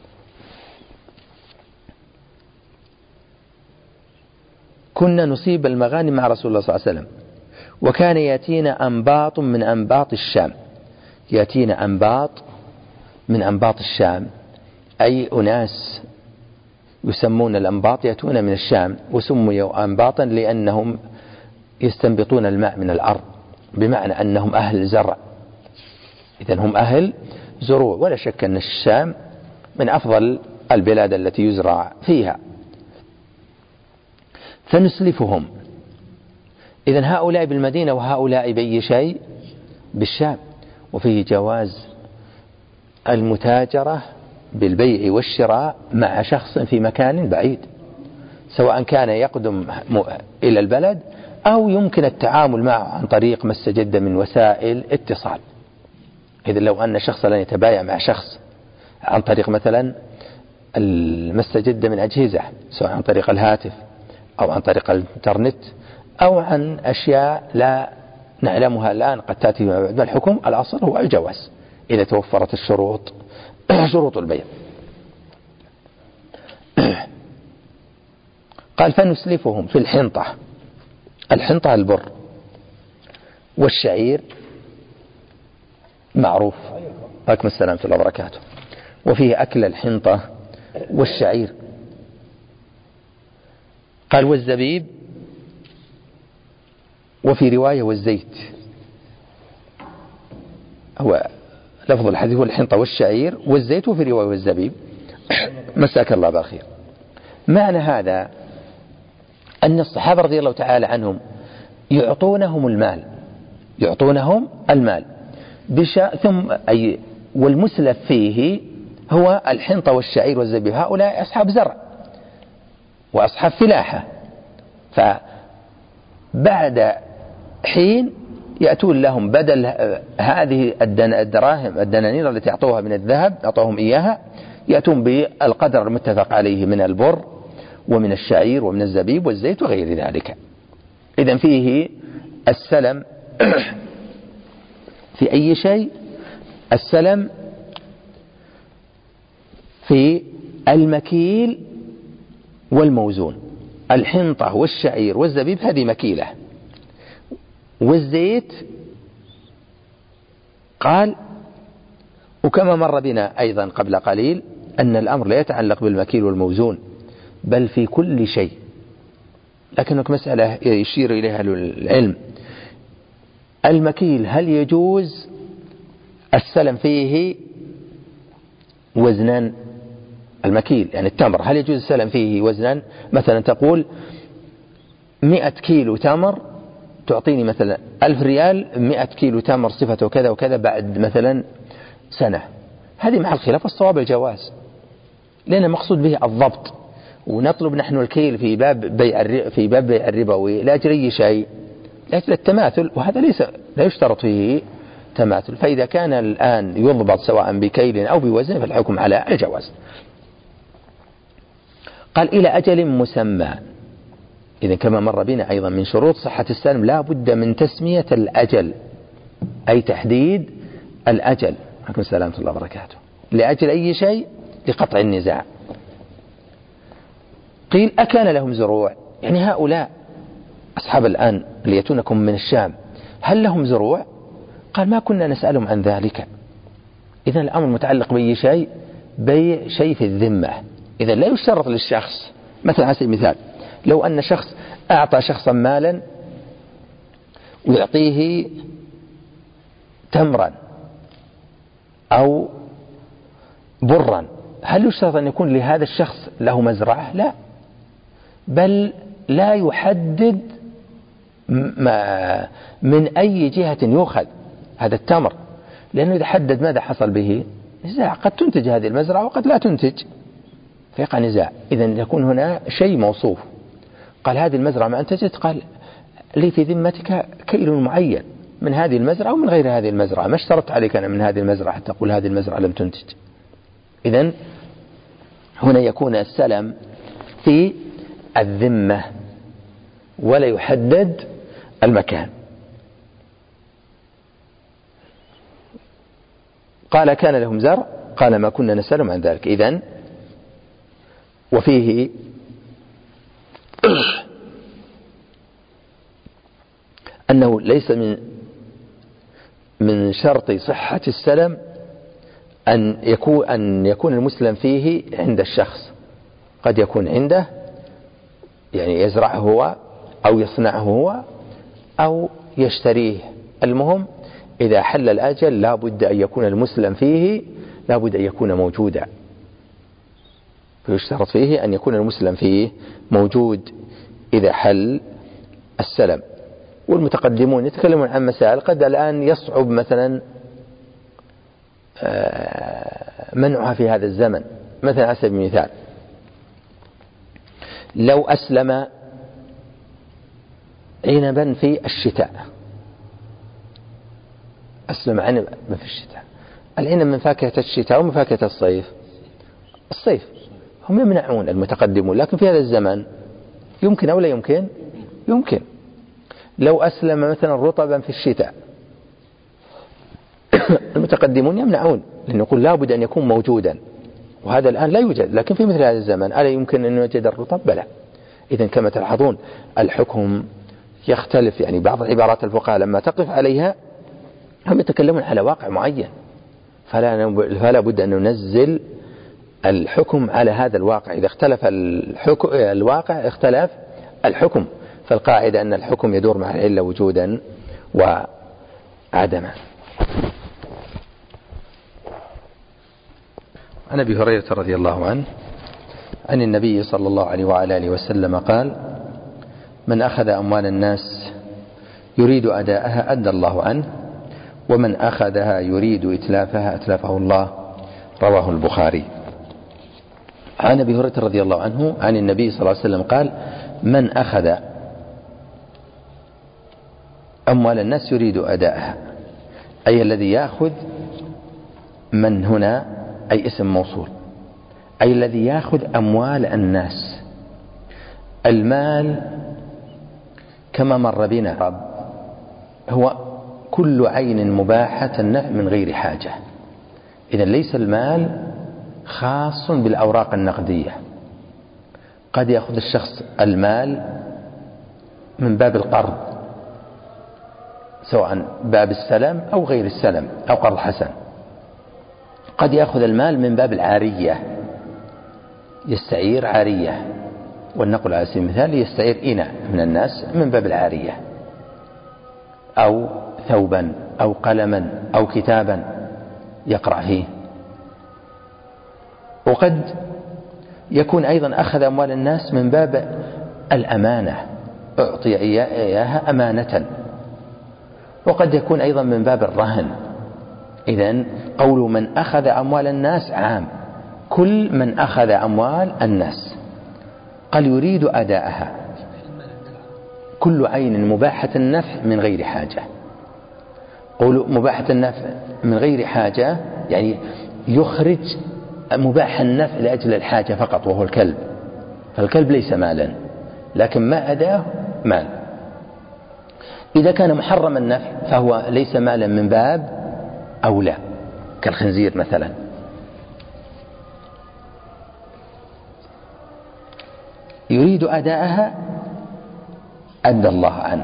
كنا نصيب المغانم مع رسول الله صلى الله عليه وسلم، وكان يأتينا أنباط من أنباط الشام. يأتينا أنباط من أنباط الشام، أي أناس يسمون الأنباط يأتون من الشام، وسميوا أنباطا لأنهم يستنبطون الماء من الأرض، بمعنى أنهم أهل زرع، إذن هم أهل زروع. ولا شك أن الشام من أفضل البلاد التي يزرع فيها، فنسلفهم. إذن هؤلاء بالمدينة وهؤلاء بأي شيء بالشام. وفيه جواز المتاجرة بالبيع والشراء مع شخص في مكان بعيد، سواء كان يقدم إلى البلد أو يمكن التعامل معه عن طريق ما استجد من وسائل اتصال. إذا لو أن شخص لن يتبايع مع شخص عن طريق مثلا ما استجد من أجهزة، سواء عن طريق الهاتف أو عن طريق الإنترنت أو عن أشياء لا نعلمها الآن قد تأتي بعد الحكم، الأصل هو الجواز إذا توفرت الشروط، شروط البيع. قال: فنسلفهم في الحنطة. الحنطة البر، والشعير معروف، عليكم السلام ورحمة الله وبركاته. وفيه أكل الحنطة والشعير. قال: والزبيب، وفي رواية والزيت. هو لفظ الحديث هو الحنطة والشعير والزيت، وفي رواية والزبيب. مساك الله بالخير. معنى هذا أن الصحابة رضي الله تعالى عنهم يعطونهم المال ثم والمسلف فيه هو الحنطة والشعير والزبيب. هؤلاء أصحاب زرع وأصحاب فلاحة، فبعد حين يأتون لهم بدل هذه الدراهم الدنانير التي أعطوها من الذهب، أعطوهم إياها، يأتون بالقدر المتفق عليه من البر ومن الشعير ومن الزبيب والزيت وغير ذلك. إذن فيه السلم في أي شيء، السلم في المكيل والموزون. الحنطة والشعير والزبيب هذه مكيلة، والزيت قال، وكما مر بنا أيضا قبل قليل أن الأمر لا يتعلق بالمكيل والموزون بل في كل شيء، لكنك مسألة يشير إليها العلم. المكيل هل يجوز السلم فيه وزنان؟ المكيل يعني التمر، هل يجوز السلم فيه وزنان؟ مثلا تقول 100 كيلو تمر تعطيني مثلا 1000 ريال، 100 كيلو تمر صفته كذا وكذا بعد مثلا سنة. هذه مع الخلاف، الصواب الجواز، لأن المقصود به الضبط. ونطلب نحن الكيل في باب بيع الربوي لا أجل أي شيء، لأجل التماثل، وهذا لا يشترط فيه تماثل. فإذا كان الآن يضبط سواء بكيل أو بوزن فالحكم على الجواز. قال: إلى أجل مسمى. إذا كما مر بنا أيضا من شروط صحة السلم لا بد من تسمية الأجل، أي تحديد الأجل. عليكم السلام ورحمة الله وبركاته. لأجل أي شيء، لقطع النزاع. قيل: أكان لهم زروع؟ يعني هؤلاء أصحاب الآن اللي يأتونكم من الشام هل لهم زروع؟ قال: ما كنا نسألهم عن ذلك. إذن الأمر متعلق بأي شيء، بيع شيء في الذمة. إذن لا يشترط للشخص، مثلا على سبيل المثال لو أن شخص أعطى شخصا مالا ويعطيه تمرا أو برا، هل يشترط أن يكون لهذا الشخص له مزرعة؟ لا، بل لا يحدد من أي جهة يؤخذ هذا التمر، لأنه إذا حدد ماذا حصل به نزاع، قد تنتج هذه المزرعة وقد لا تنتج، فيقع نزاع. إذن يكون هنا شيء موصوف. قال: هذه المزرعة ما أنتجت، قال: لي في ذمتك كيل معين، من هذه المزرعة ومن غير هذه المزرعة، ما اشترطت عليك أنا من هذه المزرعة حتى تقول هذه المزرعة لم تنتج. إذن هنا يكون السلم في الذمة ولا يحدد المكان. قال كان لهم زرع، قال ما كنا نسألهم عن ذلك. إذن وفيه أنه ليس من شرط صحة السلم أن يكون المسلم فيه عند الشخص، قد يكون عنده يعني يزرعه هو أو يصنعه هو أو يشتريه. المهم إذا حل الأجل لا بد أن يكون المسلم فيه، لا بد أن يكون موجودا، فيشترط فيه أن يكون المسلم فيه موجود إذا حل السلم. والمتقدمون يتكلمون عن مسائل قد الآن يصعب مثلا منعها في هذا الزمن. مثلا على سبيل المثال لو أسلم عنبا في الشتاء، أسلم عنبا في الشتاء، العنب من فاكهة الشتاء ومن فاكهة الصيف، هم يمنعون المتقدمون، لكن في هذا الزمن يمكن أو لا يمكن؟ يمكن. لو أسلم مثلا رطبا في الشتاء المتقدمون يمنعون، لأنه يقول لا بد أن يكون موجودا، وهذا الآن لا يوجد. لكن في مثل هذا الزمن ألا يمكن أن يوجد الرطب؟ بلى. إذن كما تلاحظون الحكم يختلف، يعني بعض عبارات الفقهاء لما تقف عليها هم يتكلمون على واقع معين، فلا بد أن ننزل الحكم على هذا الواقع. إذا اختلف الواقع اختلف الحكم، فالقاعدة أن الحكم يدور مع العلة وجودا وعدما. عن أبي هريرة رضي الله عنه عن النبي صلى الله عليه وعلى آله وسلم قال: من أخذ أموال الناس يريد أداءها أدى الله عنه، ومن أخذها يريد إتلافها أتلفه الله. رواه البخاري. عن أبي هريرة رضي الله عنه عن النبي صلى الله عليه وسلم قال: من أخذ أموال الناس يريد أداءها، أي الذي يأخذ، من هنا أي اسم موصول، أي الذي يأخذ أموال الناس. المال كما مر بنا هو كل عين مباحة النفع من غير حاجة. إذن ليس المال خاص بالأوراق النقدية، قد يأخذ الشخص المال من باب القرض، سواء باب السلم أو غير السلم أو قرض حسن. قد يأخذ المال من باب العارية، يستعير عارية، والنقل على سبيل المثال يستعير إناء من الناس من باب العارية، أو ثوبا أو قلما أو كتابا يقرأ فيه. وقد يكون أيضا أخذ أموال الناس من باب الأمانة، أعطي إياها أمانة. وقد يكون أيضا من باب الرهن. إذن قول من أخذ أموال الناس عام، كل من أخذ أموال الناس. قال يريد أداءها، كل عين مباحة النفع من غير حاجة. قول مباحة النفع من غير حاجة يعني يخرج مباح النفع لأجل الحاجة فقط، وهو الكلب، فالكلب ليس مالا، لكن ما أداه مال. إذا كان محرم النفع فهو ليس مالا من باب أولى، كالخنزير مثلا. يريد أداءها أدى الله عنه.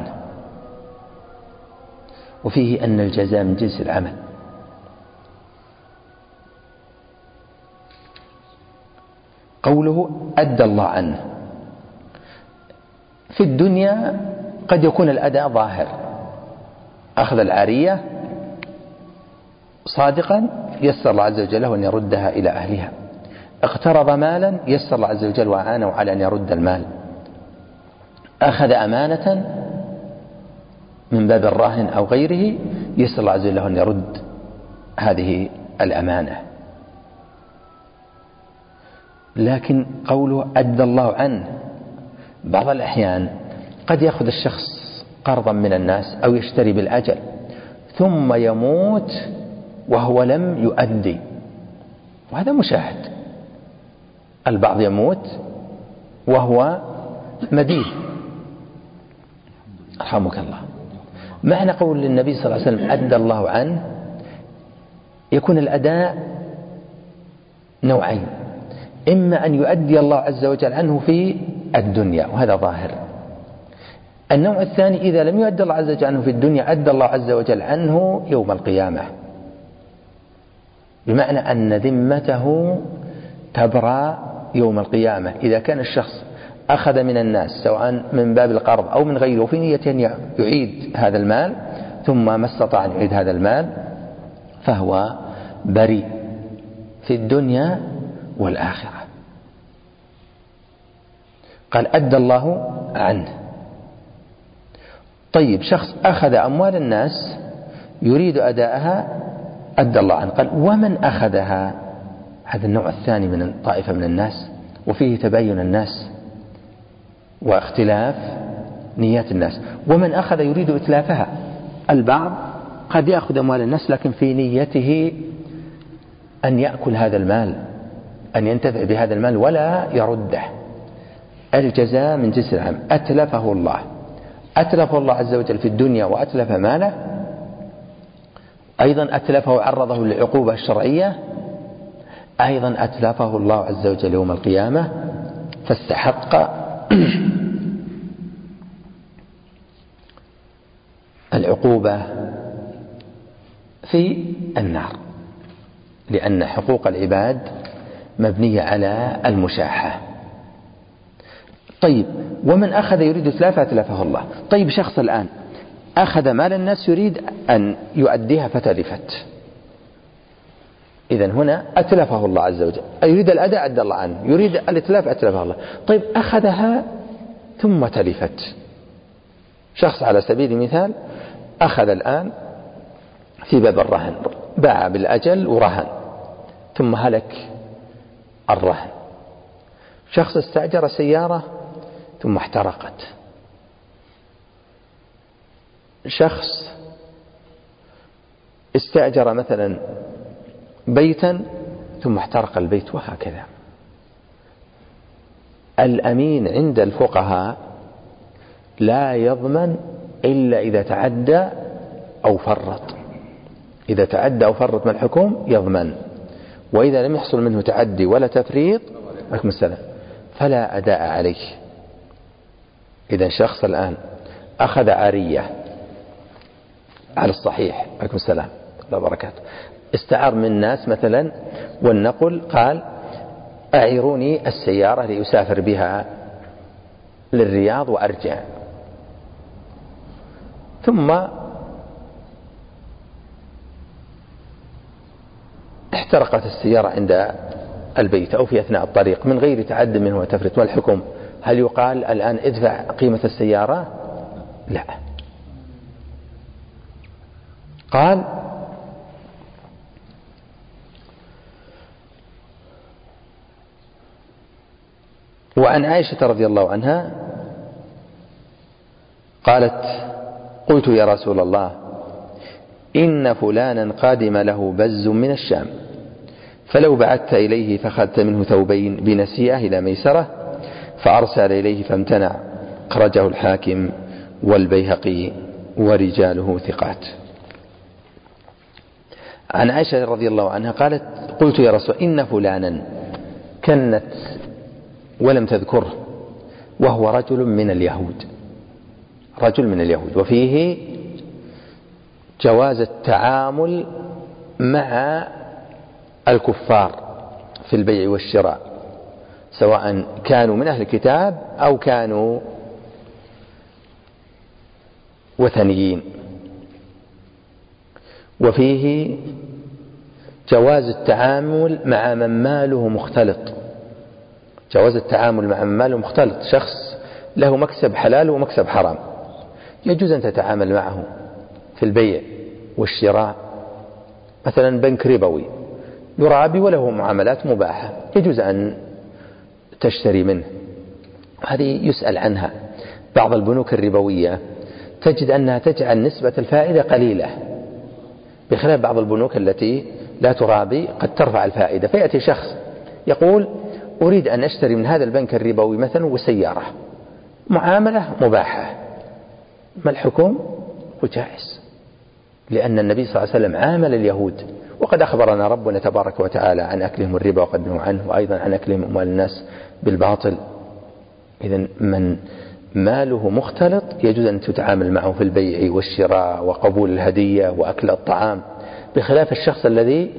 وفيه أن الجزاء من جنس العمل. قوله أدى الله عنه، في الدنيا قد يكون الأداء ظاهر، أخذ العارية صادقا يسر الله عز وجل له أن يردها إلى أهلها، اقترض مالا يسر الله عز وجل وأعانه على أن يرد المال، أخذ أمانة من باب الراهن أو غيره يسر الله عز وجل له أن يرد هذه الأمانة. لكن قوله أدى الله عنه، بعض الأحيان قد يأخذ الشخص قرضا من الناس أو يشتري بالأجل، ثم يموت وهو لم يؤدي، وهذا مشاهد. البعض يموت وهو مدين، رحمك الله. معنى قول النبي صلى الله عليه وسلم أدى الله عنه، يكون الأداء نوعين: إما أن يؤدي الله عز وجل عنه في الدنيا، وهذا ظاهر. النوع الثاني: إذا لم يؤدي الله عز وجل عنه في الدنيا، أدى الله عز وجل عنه يوم القيامة، بمعنى أن ذمته تبرأ يوم القيامة. إذا كان الشخص أخذ من الناس سواء من باب القرض أو من غيره في نية أن يعيد هذا المال، ثم ما استطاع أن يعيد هذا المال، فهو بريء في الدنيا والآخرة. قال أدى الله عنه. طيب، شخص أخذ أموال الناس يريد أداءها، أدى الله عنه. قال ومن أخذها؟ هذا النوع الثاني من طائفة من الناس، وفيه تباين الناس واختلاف نيات الناس. ومن أخذ يريد إتلافها، البعض قد يأخذ أموال الناس لكن في نيته أن يأكل هذا المال، أن ينتفع بهذا المال ولا يرده. الجزاء من جنس العمل. أتلفه الله، أتلفه الله عز وجل في الدنيا وأتلف ماله، أيضا أتلفه وعرضه للعقوبة الشرعية، أيضا أتلفه الله عز وجل يوم القيامة، فاستحق العقوبة في النار، لأن حقوق العباد مبنية على المشاحة. طيب، ومن أخذ يريد إتلافها أتلفه الله. طيب، شخص الآن أخذ مال الناس يريد أن يؤديها فتلفت، إذن هنا أتلفه الله عز وجل. يريد الأداء أدى الله عنه، يريد الإتلاف أتلفه الله. طيب، أخذها ثم تلفت. شخص على سبيل المثال أخذ الآن في باب الرهن، باع بالأجل ورهن، ثم هلك الرهن. شخص استأجر سيارة ثم احترقت. شخص استأجر مثلا بيتا ثم احترق البيت، وهكذا. الأمين عند الفقهاء لا يضمن إلا إذا تعدى أو فرط. إذا تعدى أو فرط من الحكم يضمن، وإذا لم يحصل منه تعدي ولا تفريط فلا أداء عليه. إذا شخص الآن أخذ عارية على الصحيح، عليكم السلام الله وبركاته، استعار من الناس مثلا والنقل، قال أعيروني السيارة ليسافر بها للرياض وأرجع، ثم احترقت السيارة عند البيت أو في أثناء الطريق من غير تعد منه وتفرط. والحكم هل يقال الآن ادفع قيمة السيارة؟ لا. قال وعن عائشة رضي الله عنها قالت قلت يا رسول الله إن فلانا قادم له بز من الشام، فلو بعثت إليه فأخذت منه ثوبين بنسيئة إلى ميسرة، فأرسل إليه فامتنع. أخرجه الحاكم والبيهقي ورجاله ثقات. عن عائشة رضي الله عنها قالت قلت يا رسول إن فلانا، كنت ولم تذكره، وهو رجل من اليهود، رجل من اليهود، وفيه جواز التعامل مع الكفار في البيع والشراء، سواء كانوا من أهل الكتاب أو كانوا وثنيين. وفيه جواز التعامل مع من ماله مختلط، جواز التعامل مع من ماله مختلط، شخص له مكسب حلال ومكسب حرام، يجوز أن تتعامل معه في البيع والشراء. مثلا بنك ربوي يرابي وله معاملات مباحة، يجوز أن تشتري منه، هذه يسأل عنها. بعض البنوك الربوية تجد أنها تجعل نسبة الفائدة قليلة، بخلاف بعض البنوك التي لا ترابي قد ترفع الفائدة. فيأتي شخص يقول أريد أن أشتري من هذا البنك الربوي مثلا وسيارة، معاملة مباحة، ما الحكم؟ وجائز، لأن النبي صلى الله عليه وسلم عامل اليهود، وقد أخبرنا ربنا تبارك وتعالى عن أكلهم الربا وقد نهوا عنه، وأيضا عن أكلهم أموال الناس بالباطل. إذن من ماله مختلط يجوز أن تتعامل معه في البيع والشراء وقبول الهدية وأكل الطعام، بخلاف الشخص الذي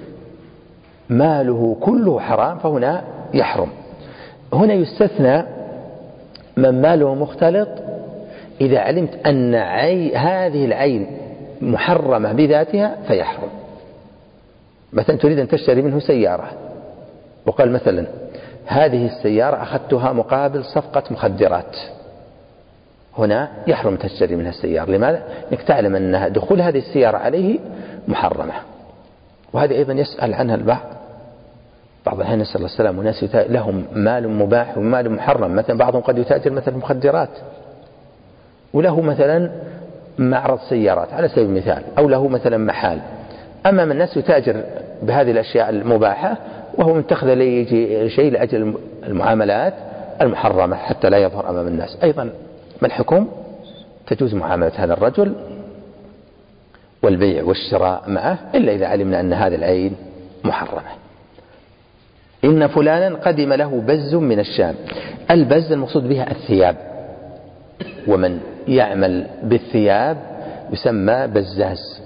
ماله كله حرام فهنا يحرم. هنا يستثنى من ماله مختلط إذا علمت أن هذه العين محرمة بذاتها فيحرم. مثلا تريد أن تشتري منه سيارة، وقال مثلا هذه السيارة أخذتها مقابل صفقة مخدرات، هنا يحرم تشتري منها السيارة. لماذا؟ لأنك تعلم أن دخول هذه السيارة عليه محرمة. وهذه أيضا يسأل عنها بعض الأحيان نسأل الله السلامة، وناس لهم مال مباح ومال محرم. مثلا بعضهم قد يتاجر مثلا مخدرات وله مثلا معرض سيارات على سبيل المثال، أو له مثلا محال. أما من الناس يتاجر بهذه الأشياء المباحة وهو متخذ لي شيء لأجل المعاملات المحرمة حتى لا يظهر أمام الناس. أيضا ما الحكم؟ تجوز معاملة هذا الرجل والبيع والشراء معه، إلا إذا علمنا أن هذه العين محرمة. إن فلانا قدم له بز من الشام. البز المقصود بها الثياب، ومن يعمل بالثياب يسمى بزاز.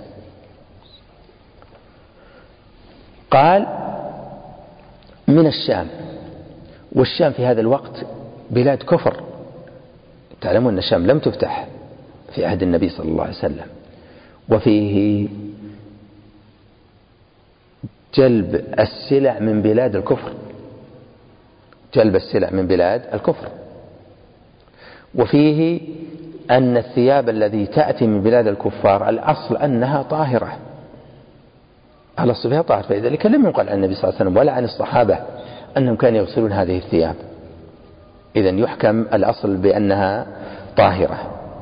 قال من الشام، والشام في هذا الوقت بلاد كفر. تعلمون أن الشام لم تفتح في عهد النبي صلى الله عليه وسلم، وفيه جلب السلع من بلاد الكفر، جلب السلع من بلاد الكفر. وفيه أن الثياب التي تأتي من بلاد الكفار الأصل أنها طاهرة، الأصل فيها طاهر، فلذلك لم يقل عن النبي صلى الله عليه وسلم ولا عن الصحابة أنهم كانوا يغسلون هذه الثياب. إذن يحكم الأصل بأنها طاهرة.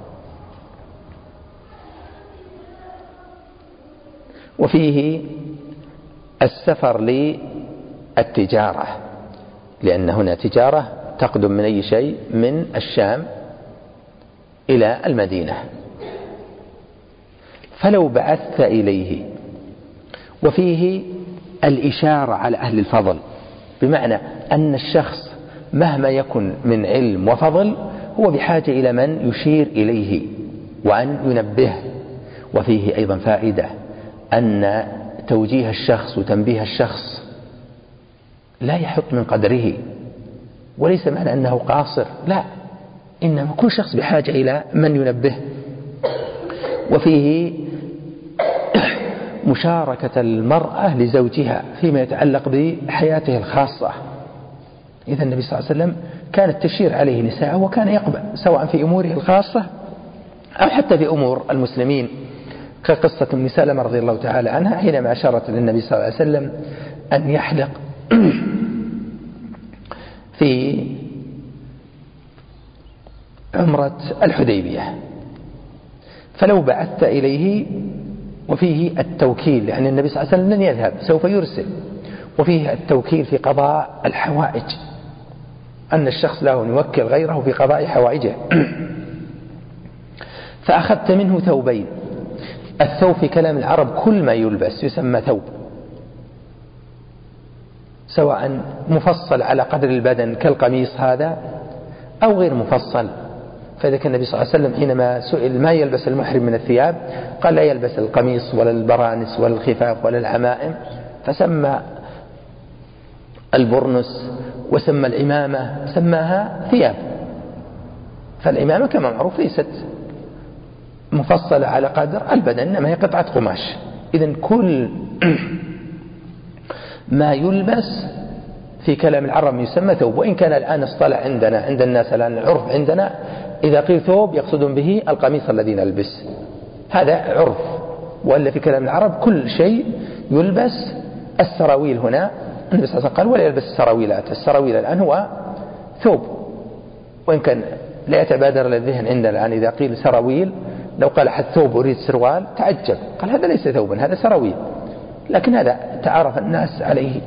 وفيه السفر للتجارة، لأن هنا تجارة تقدم من أي شيء من الشام إلى المدينة. فلو بعثت إليه. وفيه الإشارة على أهل الفضل، بمعنى أن الشخص مهما يكن من علم وفضل هو بحاجة إلى من يشير إليه وأن ينبه. وفيه أيضا فائدة أن توجيه الشخص وتنبيه الشخص لا يحط من قدره، وليس معنى أنه قاصر، لا، إنما كل شخص بحاجة إلى من ينبه. وفيه مشاركة المرأة لزوجها فيما يتعلق بحياته الخاصة. إذا النبي صلى الله عليه وسلم كانت تشير عليه نساءه وكان يقبل، سواء في أموره الخاصة أو حتى في أمور المسلمين، كقصة أم سلمة رضي الله تعالى عنها حينما أشارت للنبي صلى الله عليه وسلم أن يحلق في عمرة الحديبية. فلو بعثت إليه. وفيه التوكيل، لأن النبي صلى الله عليه وسلم لن يذهب، سوف يرسل. وفيه التوكيل في قضاء الحوائج، أن الشخص له أن يوكل غيره في قضاء حوائجه. فأخذت منه ثوبين. الثوب في كلام العرب كل ما يلبس يسمى ثوب، سواء مفصل على قدر البدن كالقميص هذا أو غير مفصل. فإذا كان النبي صلى الله عليه وسلم حينما سئل ما يلبس المحرم من الثياب قال لا يلبس القميص ولا البرانس ولا الخفاف ولا العمائم، فسمى البرنس وسمى العمامة سماها ثياب. فالعمامة كما معروف ليست مفصلة على قدر البدن، إنما هي قطعة قماش. إذن كل ما يلبس في كلام العرب يسمى ثوب، وإن كان الآن اصطلح عندنا عند الناس الآن العرف عندنا إذا قيل ثوب يقصدون به القميص الذي نلبس، هذا عرف. وإلا في كلام العرب كل شيء يلبس. السراويل هنا النبي صلى الله عليه وسلم قال ولا يلبس السراويلات، السراويل الآن هو ثوب، وإن كان لا يتبادر للذهن عندنا الآن إذا قيل سراويل لو قال أحد ثوب أريد سروال تعجب، قال هذا ليس ثوبا هذا سراويل، لكن هذا تعارف الناس عليه.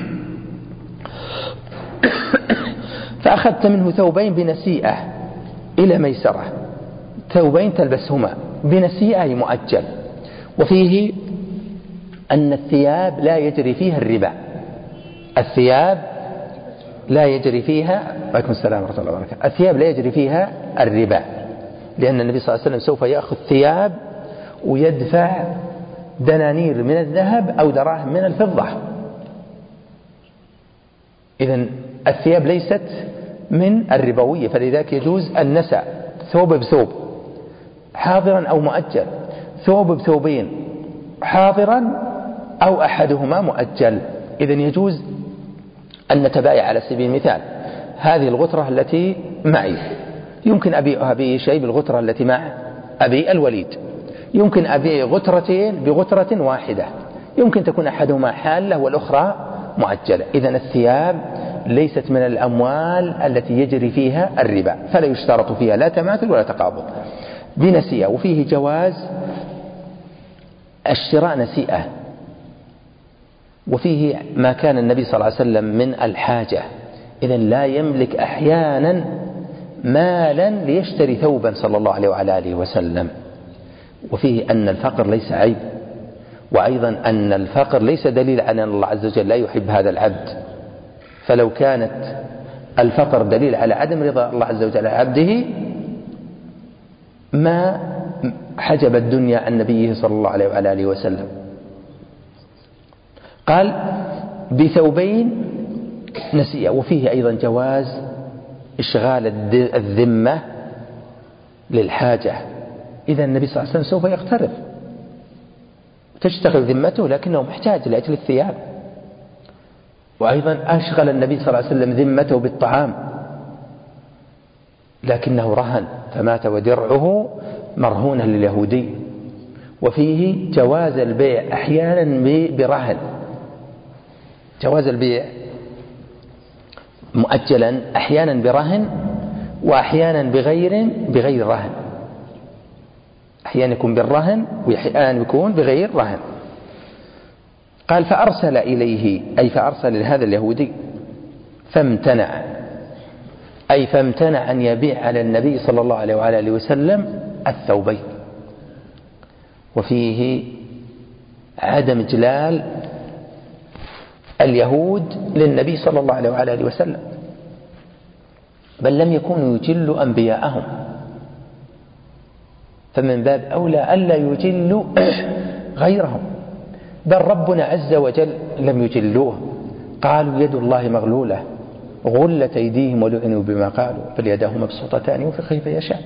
فأخذت منه ثوبين بنسيئة إلى ميسرة، ثوبين تلبسهما بنسيئة مؤجل. وفيه أن الثياب لا يجري فيها الربا، الثياب لا يجري فيها، عليكم السلام ورحمة الله وبركاته، الثياب لا يجري فيها الربا، لأن النبي صلى الله عليه وسلم سوف يأخذ ثياب ويدفع دنانير من الذهب أو دراهم من الفضة. إذن الثياب ليست من الربوية، فلذلك يجوز النسع، ثوب بثوب حاضرا أو مؤجل، ثوب بثوبين حاضرا أو أحدهما مؤجل. إذن يجوز أن نتبايع على سبيل المثال، هذه الغترة التي معي يمكن أبيعها بشيء بالغترة التي مع أبي الوليد، يمكن أبيع غترتين بغترة واحدة، يمكن تكون أحدهما حالة والأخرى مؤجلة. إذن الثياب ليست من الأموال التي يجري فيها الربا، فلا يشترط فيها لا تماثل ولا تقابض بنسيئة. وفيه جواز الشراء نسيئة، وفيه ما كان النبي صلى الله عليه وسلم من الحاجة، إذن لا يملك أحيانا مالا ليشتري ثوبا صلى الله عليه وعلى آله وسلم. وفيه أن الفقر ليس عيب، وأيضا أن الفقر ليس دليل على أن الله عز وجل لا يحب هذا العبد، فلو كانت الفقر دليل على عدم رضا الله عز وجل على عبده ما حجب الدنيا عن نبيه صلى الله عليه وعلى آله وسلم. قال بثوبين نسيئة. وفيه أيضا جواز إشغال الذمة للحاجة، إذا النبي صلى الله عليه وسلم سوف يقترض تشتغل ذمته لكنه محتاج لأجل الثياب. وأيضا أشغل النبي صلى الله عليه وسلم ذمته بالطعام لكنه رهن فمات ودرعه مرهونة لليهودي. وفيه جواز البيع أحيانا برهن، جواز البيع مؤجلا أحيانا برهن وأحيانا بغير رهن، أحيانا يكون بالرهن وأحيانا يكون بغير رهن. قال فأرسل إليه، أي فأرسل لهذا اليهودي فامتنع، أي فامتنع أن يبيع على النبي صلى الله عليه وعلى آله وسلم الثوبين. وفيه عدم إجلال اليهود للنبي صلى الله عليه وعلى آله وسلم، بل لم يكونوا يجلوا أنبياءهم، فمن باب أولى ألا يجلوا غيرهم، بل ربنا عز وجل لم يجلوه، قالوا يد الله مغلولة غلت أيديهم ولعنوا بما قالوا بل يداه مبسوطتان ينفق كيف يشاء.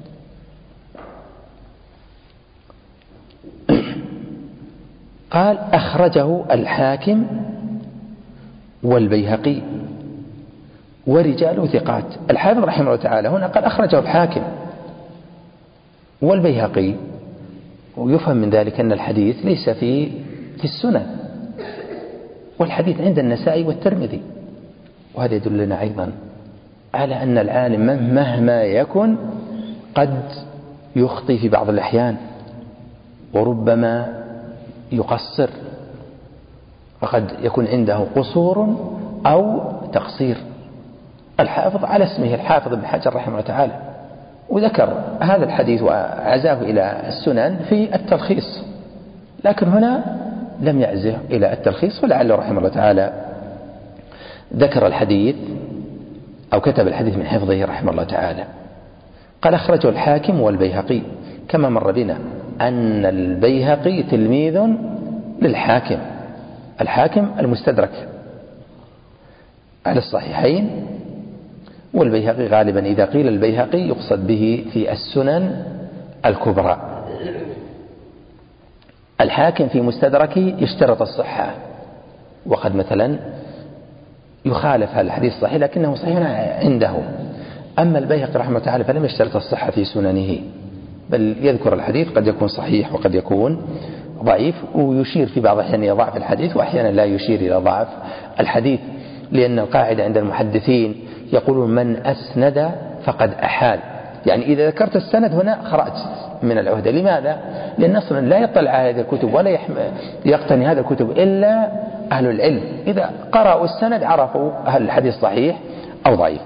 قال أخرجه الحاكم والبيهقي ورجاله ثقات. الحافظ رحمه الله تعالى هنا قال أخرجه الحاكم والبيهقي، ويفهم من ذلك أن الحديث ليس في السنن، والحديث عند النسائي والترمذي. وهذا يدلنا أيضا على أن العالم مهما يكن قد يخطئ في بعض الأحيان وربما يقصر، وقد يكون عنده قصور أو تقصير. الحافظ على اسمه الحافظ ابن حجر رحمه الله تعالى، وذكر هذا الحديث وعزاه إلى السنن في التلخيص، لكن هنا لم يعزه إلى التلخيص، ولعله رحمه الله تعالى ذكر الحديث أو كتب الحديث من حفظه رحمه الله تعالى. قال أخرجه الحاكم والبيهقي، كما مر بنا أن البيهقي تلميذ للحاكم، الحاكم المستدرك على الصحيحين، والبيهقي غالبا إذا قيل البيهقي يقصد به في السنن الكبرى. الحاكم في مستدركه يشترط الصحة، وقد مثلا يخالف هذا الحديث صحيح لكنه صحيح عنده. أما البيهقي رحمه الله تعالى فلم يشترط الصحة في سننه، بل يذكر الحديث قد يكون صحيح وقد يكون ضعيف، ويشير في بعض الأحيان إلى ضعف الحديث وأحيانا لا يشير إلى ضعف الحديث، لأن القاعدة عند المحدثين يقولون من أسند فقد أحال، يعني إذا ذكرت السند هنا خرجت من العهدة. لماذا؟ لأن أصلا لا يطلع على هذه الكتب ولا يقتني هذه الكتب إلا أهل العلم، إذا قرأوا السند عرفوا هل الحديث صحيح أو ضعيف.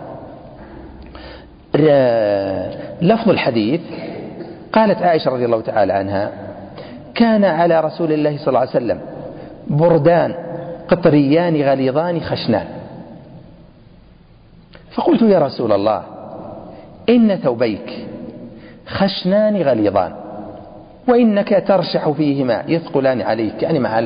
لفظ الحديث، قالت عائشة رضي الله تعالى عنها: كان على رسول الله صلى الله عليه وسلم بردان قطريان غليظان خشنان. فقلت: يا رسول الله، إن ثوبيك خشنان غليظان وإنك ترشح فيهما يثقلان عليك، يعني مع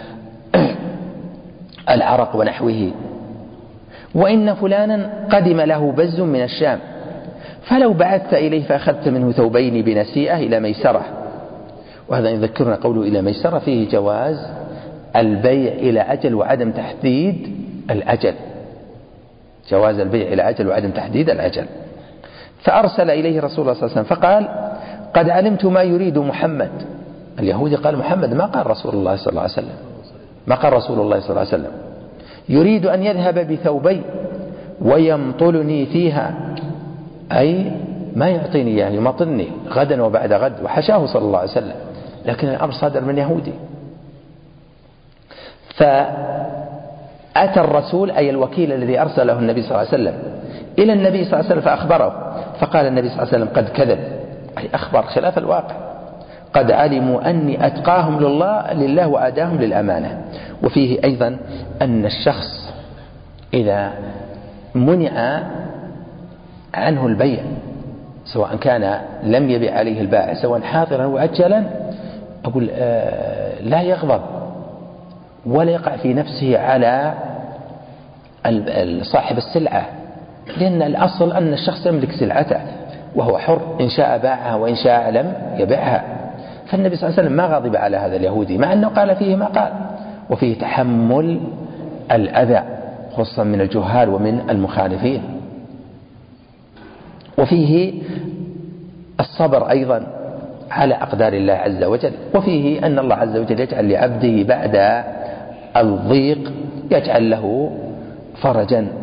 العرق ونحوه، وإن فلانا قدم له بز من الشام، فلو بعثت إليه فأخذت منه ثوبين بنسيئة إلى ميسرة. وهذا يذكرنا قوله إلى ميسرة فيه جواز البيع إلى أجل وعدم تحديد الأجل، جواز البيع إلى أجل وعدم تحديد الأجل. فأرسل إليه رسول الله صلى الله عليه وسلم فقال: قد علمت ما يريد محمد. اليهودي قال محمد، ما قال رسول الله صلى الله عليه وسلم، ما قال رسول الله صلى الله عليه وسلم. يريد أن يذهب بثوبي ويمطلني فيها، أي ما يعطيني، يعني يمطلني غدا وبعد غد، وحشاه صلى الله عليه وسلم، لكن الأمر صادر من يهودي. فأتى الرسول، أي الوكيل الذي أرسله النبي صلى الله عليه وسلم إلى النبي صلى الله عليه وسلم فأخبره، فقال النبي صلى الله عليه وسلم: قد كذب، أي أخبر خلاف الواقع، قد علموا أني أتقاهم لله وأداهم للأمانة. وفيه أيضا أن الشخص إذا منع عنه البيع، سواء كان لم يبيع عليه البائع، سواء حاضرا وأجلا، أقول لا يغضب ولا يقع في نفسه على صاحب السلعة، لأن الأصل أن الشخص يملك سلعته وهو حر، إن شاء باعها وإن شاء لم يبيعها. فالنبي صلى الله عليه وسلم ما غضب على هذا اليهودي، مع أنه قال فيه ما قال. وفيه تحمل الأذى خصوصا من الجهال ومن المخالفين. وفيه الصبر أيضا على أقدار الله عز وجل. وفيه أن الله عز وجل يجعل لعبده بعد الضيق يجعل له فرجا